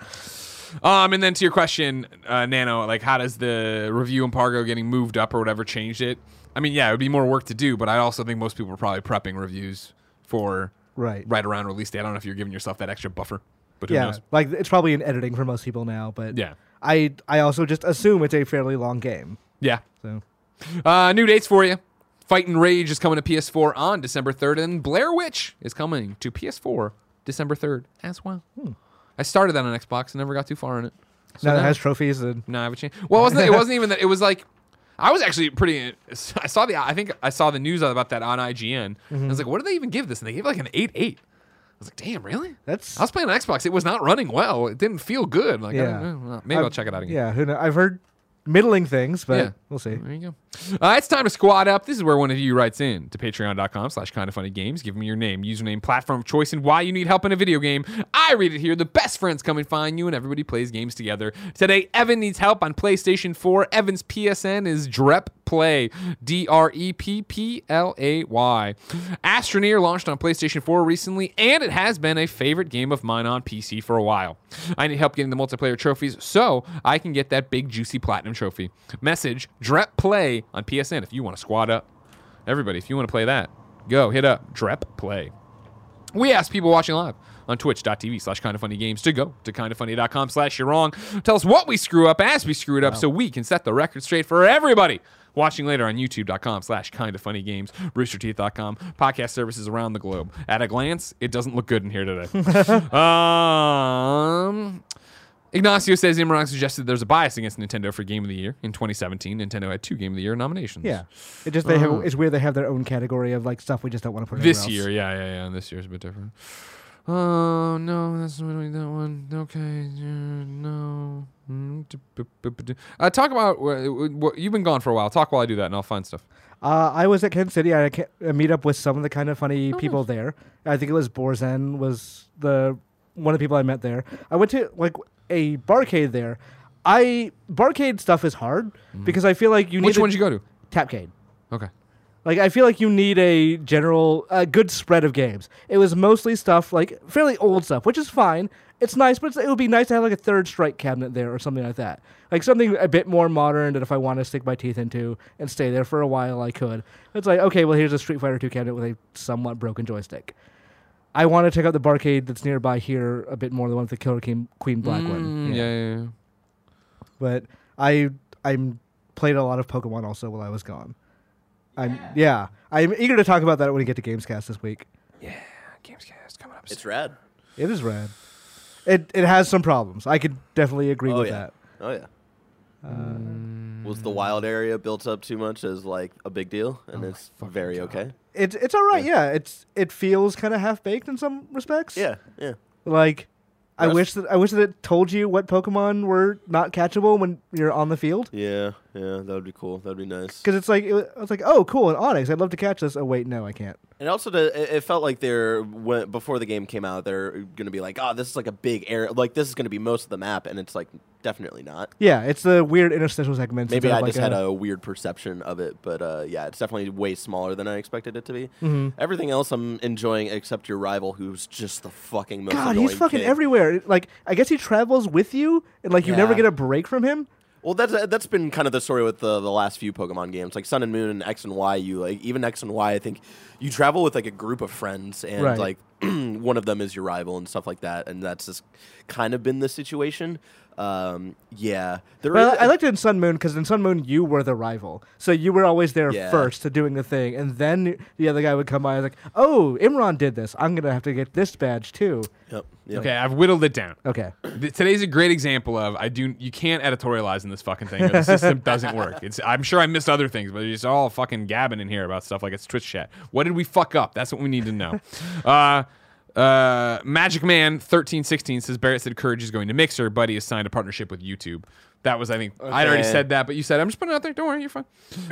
Um, and then to your question, uh, Nano, like how does the review embargo getting moved up or whatever change it? I mean, yeah, it would be more work to do, but I also think most people are probably prepping reviews for
Right.
right around release day. I don't know if you're giving yourself that extra buffer, but who
Yeah,
knows?
like it's probably in editing for most people now, but
Yeah,
I I also just assume it's a fairly long game.
yeah.
So
Uh, new dates for you. Fight and Rage is coming to P S four on December third, and Blair Witch is coming to P S four December third as well.
Hmm.
I started that on Xbox and never got too far in it. So
now it
now-
has trophies and
No, I have a chance. Well, it wasn't it wasn't even that. It was like I was actually pretty. I saw the. I think I saw the news about that on I G N.
Mm-hmm.
I was like, what did they even give this? And they gave it like an eight eight. I was like, damn, really?
that's
I was playing on Xbox. It was not running well. It didn't feel good. Like, I
Yeah.
don't know. maybe
I've-
I'll check it out again.
yeah. Who know? I've heard middling things, but
Yeah.
we'll see.
There you go. Uh, it's time to squad up. This is where one of you writes in to patreon.com slash kind of funny games. Give me your name, username, platform of choice, and why you need help in a video game. I read it here. The best friends come and find you, and everybody plays games together. Today, Evan needs help on PlayStation four. Evan's P S N is Drep Play. D R E P P L A Y. Astroneer launched on PlayStation four recently, and it has been a favorite game of mine on P C for a while. I need help getting the multiplayer trophies so I can get that big, juicy platinum trophy. Message Drep Play on P S N if you want to squad up. Everybody, if you want to play that, go hit up Drep Play. We ask people watching live on twitch.tv slash kind of funny games to go to kindoffunny.com slash you're wrong. Tell us what we screw up as we screw it up so we can set the record straight for everybody. Watching later on youtube.com slash kind of funny games, rooster teeth dot com, podcast services around the globe. At a glance, it doesn't look good in here today. um, Ignacio says Imran suggested there's a bias against Nintendo for Game of the Year. In twenty seventeen, Nintendo had two Game of the Year nominations.
Yeah, it just they have.
Uh.
It's weird they have their own category of like stuff we just don't want to put
This
anywhere else.
year, yeah, yeah, yeah. This year's a bit different. Oh, no, that's not really that one. Okay, uh, no. Uh, talk about, uh, you've been gone for a while. Talk while I do that, and I'll find stuff.
Uh, I was at Kansas City. I had a ca- a meet up with some of the Kind of Funny
Oh,
people there. I think it was Borzen was the one of the people I met there. I went to like a barcade there. I barcade stuff is hard because I feel like you need
Which
a
one did you go to?
Tapcade.
Okay.
Like I feel like you need a general, a good spread of games. It was mostly stuff like fairly old stuff, which is fine. It's nice, but it's, it would be nice to have like a Third Strike cabinet there or something like that. Like something a bit more modern that if I want to stick my teeth into and stay there for a while, I could. It's like, okay, well, here's a Street Fighter two cabinet with a somewhat broken joystick. I want to check out the barcade that's nearby here a bit more, the one with the Killer King, Queen Black
Mm,
one.
yeah, yeah, yeah.
But I I'm played a lot of Pokemon also while I was gone. I'm yeah. I'm eager to talk about that when we get to Gamescast this week.
Yeah, Gamescast coming up.
It's rad.
It is rad. It it has some problems. I could definitely agree
Oh
with
yeah.
that.
Oh yeah.
Mm.
Was the wild area built up too much as like a big deal, and
Oh
it's
my fucking
very
God.
okay.
It's it's all right. Yeah. It's it feels kind of half baked in some respects.
Yeah, yeah.
Like I
Rest-
wish that I wish that it told you what Pokemon were not catchable when you're on the field.
Yeah. Yeah, that would be cool. That would be nice.
Because it's like, it was, I was like, oh, cool, an Onyx. I'd love to catch this. Oh, wait, no, I can't.
And also, to, it it felt like they're when, before the game came out, they're going to be like, oh, this is like a big area. Like, this is going to be most of the map. And it's like, definitely not.
Yeah, it's the weird interstitial segments.
Maybe
instead
I
of
just
like
had a weird perception of it. But uh, yeah, it's definitely way smaller than I expected it to be.
Mm-hmm.
Everything else I'm enjoying except your rival, who's just the fucking most
God,
annoying
he's fucking
kid.
everywhere. Like, I guess he travels with you, and like you never
Yeah.
get a break from him.
Well, that's uh, that's been kind of the story with the the last few Pokemon games, like Sun and Moon and X and Y. You like even X and Y. I think you travel with like a group of friends, and
Right.
like one of them is your rival and stuff like that. And that's just kind of been the situation. Um, yeah, there
But
is-
I, I liked it in Sun Moon because in Sun Moon you were the rival, so you were always there
Yeah.
first to doing the thing, and then the other guy would come by and like, oh, Imran did this. I'm gonna have to get this badge too.
Yep, yep.
Okay, I've whittled it down.
Okay.
Th- Today's a great example of I do. You can't editorialize in this fucking thing. Or the system doesn't work. It's. I'm sure I missed other things, but it's all fucking gabbing in here about stuff like it's Twitch chat. What did we fuck up? That's what we need to know. uh, uh, Magic Man thirteen sixteen says Barrett said Courage is going to Mixer, but he has signed a partnership with YouTube. That was, I think, I'd already
Okay.
said that, but you said I'm just putting it out there. Don't worry, you're fine.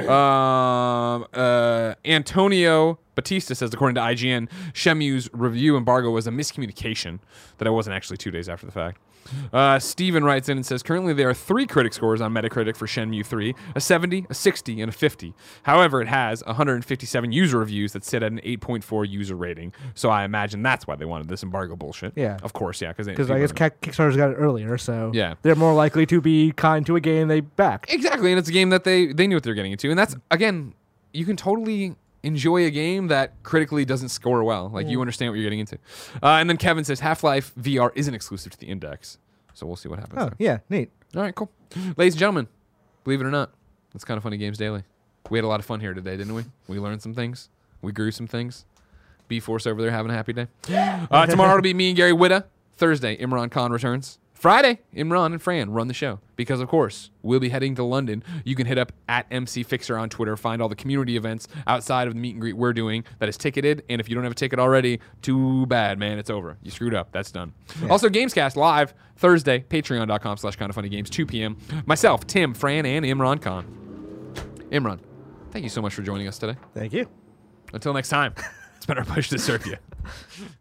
um, uh, Antonio Batista says, according to I G N, Shemu's review embargo was a miscommunication that I wasn't actually two days after the fact. Uh, Steven writes in and says, currently there are three critic scores on Metacritic for Shenmue three, a seventy, a sixty, and a fifty. However, it has one hundred fifty-seven user reviews that sit at an eight point four user rating. So I imagine that's why they wanted this embargo bullshit.
Yeah.
Of course, yeah. Because
Because I guess Kick- Kickstarter's got it earlier, so
Yeah.
they're more likely to be kind to a game they backed.
Exactly, and it's a game that they they knew what they were getting into, and that's again, you can totally enjoy a game that critically doesn't score well. Like you understand what you're getting into. Uh, and then Kevin says Half-Life V R isn't exclusive to the Index, so we'll see what happens.
Oh,
there.
yeah, neat.
All right, cool, ladies and gentlemen, believe it or not, it's Kind of Funny Games Daily. We had a lot of fun here today, didn't we? We learned some things. We grew some things. B-Force over there having a happy day. Uh, tomorrow it'll be me and Gary Whitta. Thursday, Imran Khan returns. Friday, Imran and Fran run the show because, of course, we'll be heading to London. You can hit up at M C Fixer on Twitter, find all the community events outside of the meet and greet we're doing that is ticketed. And if you don't have a ticket already, too bad, man. It's over. You screwed up. That's done. Also, Gamescast live Thursday, patreon.com slash kind of funny games, two p.m. Myself, Tim, Fran, and Imran Khan. Imran, thank you so much for joining us today.
Thank you.
Until next time, it's been our pleasure to serve you.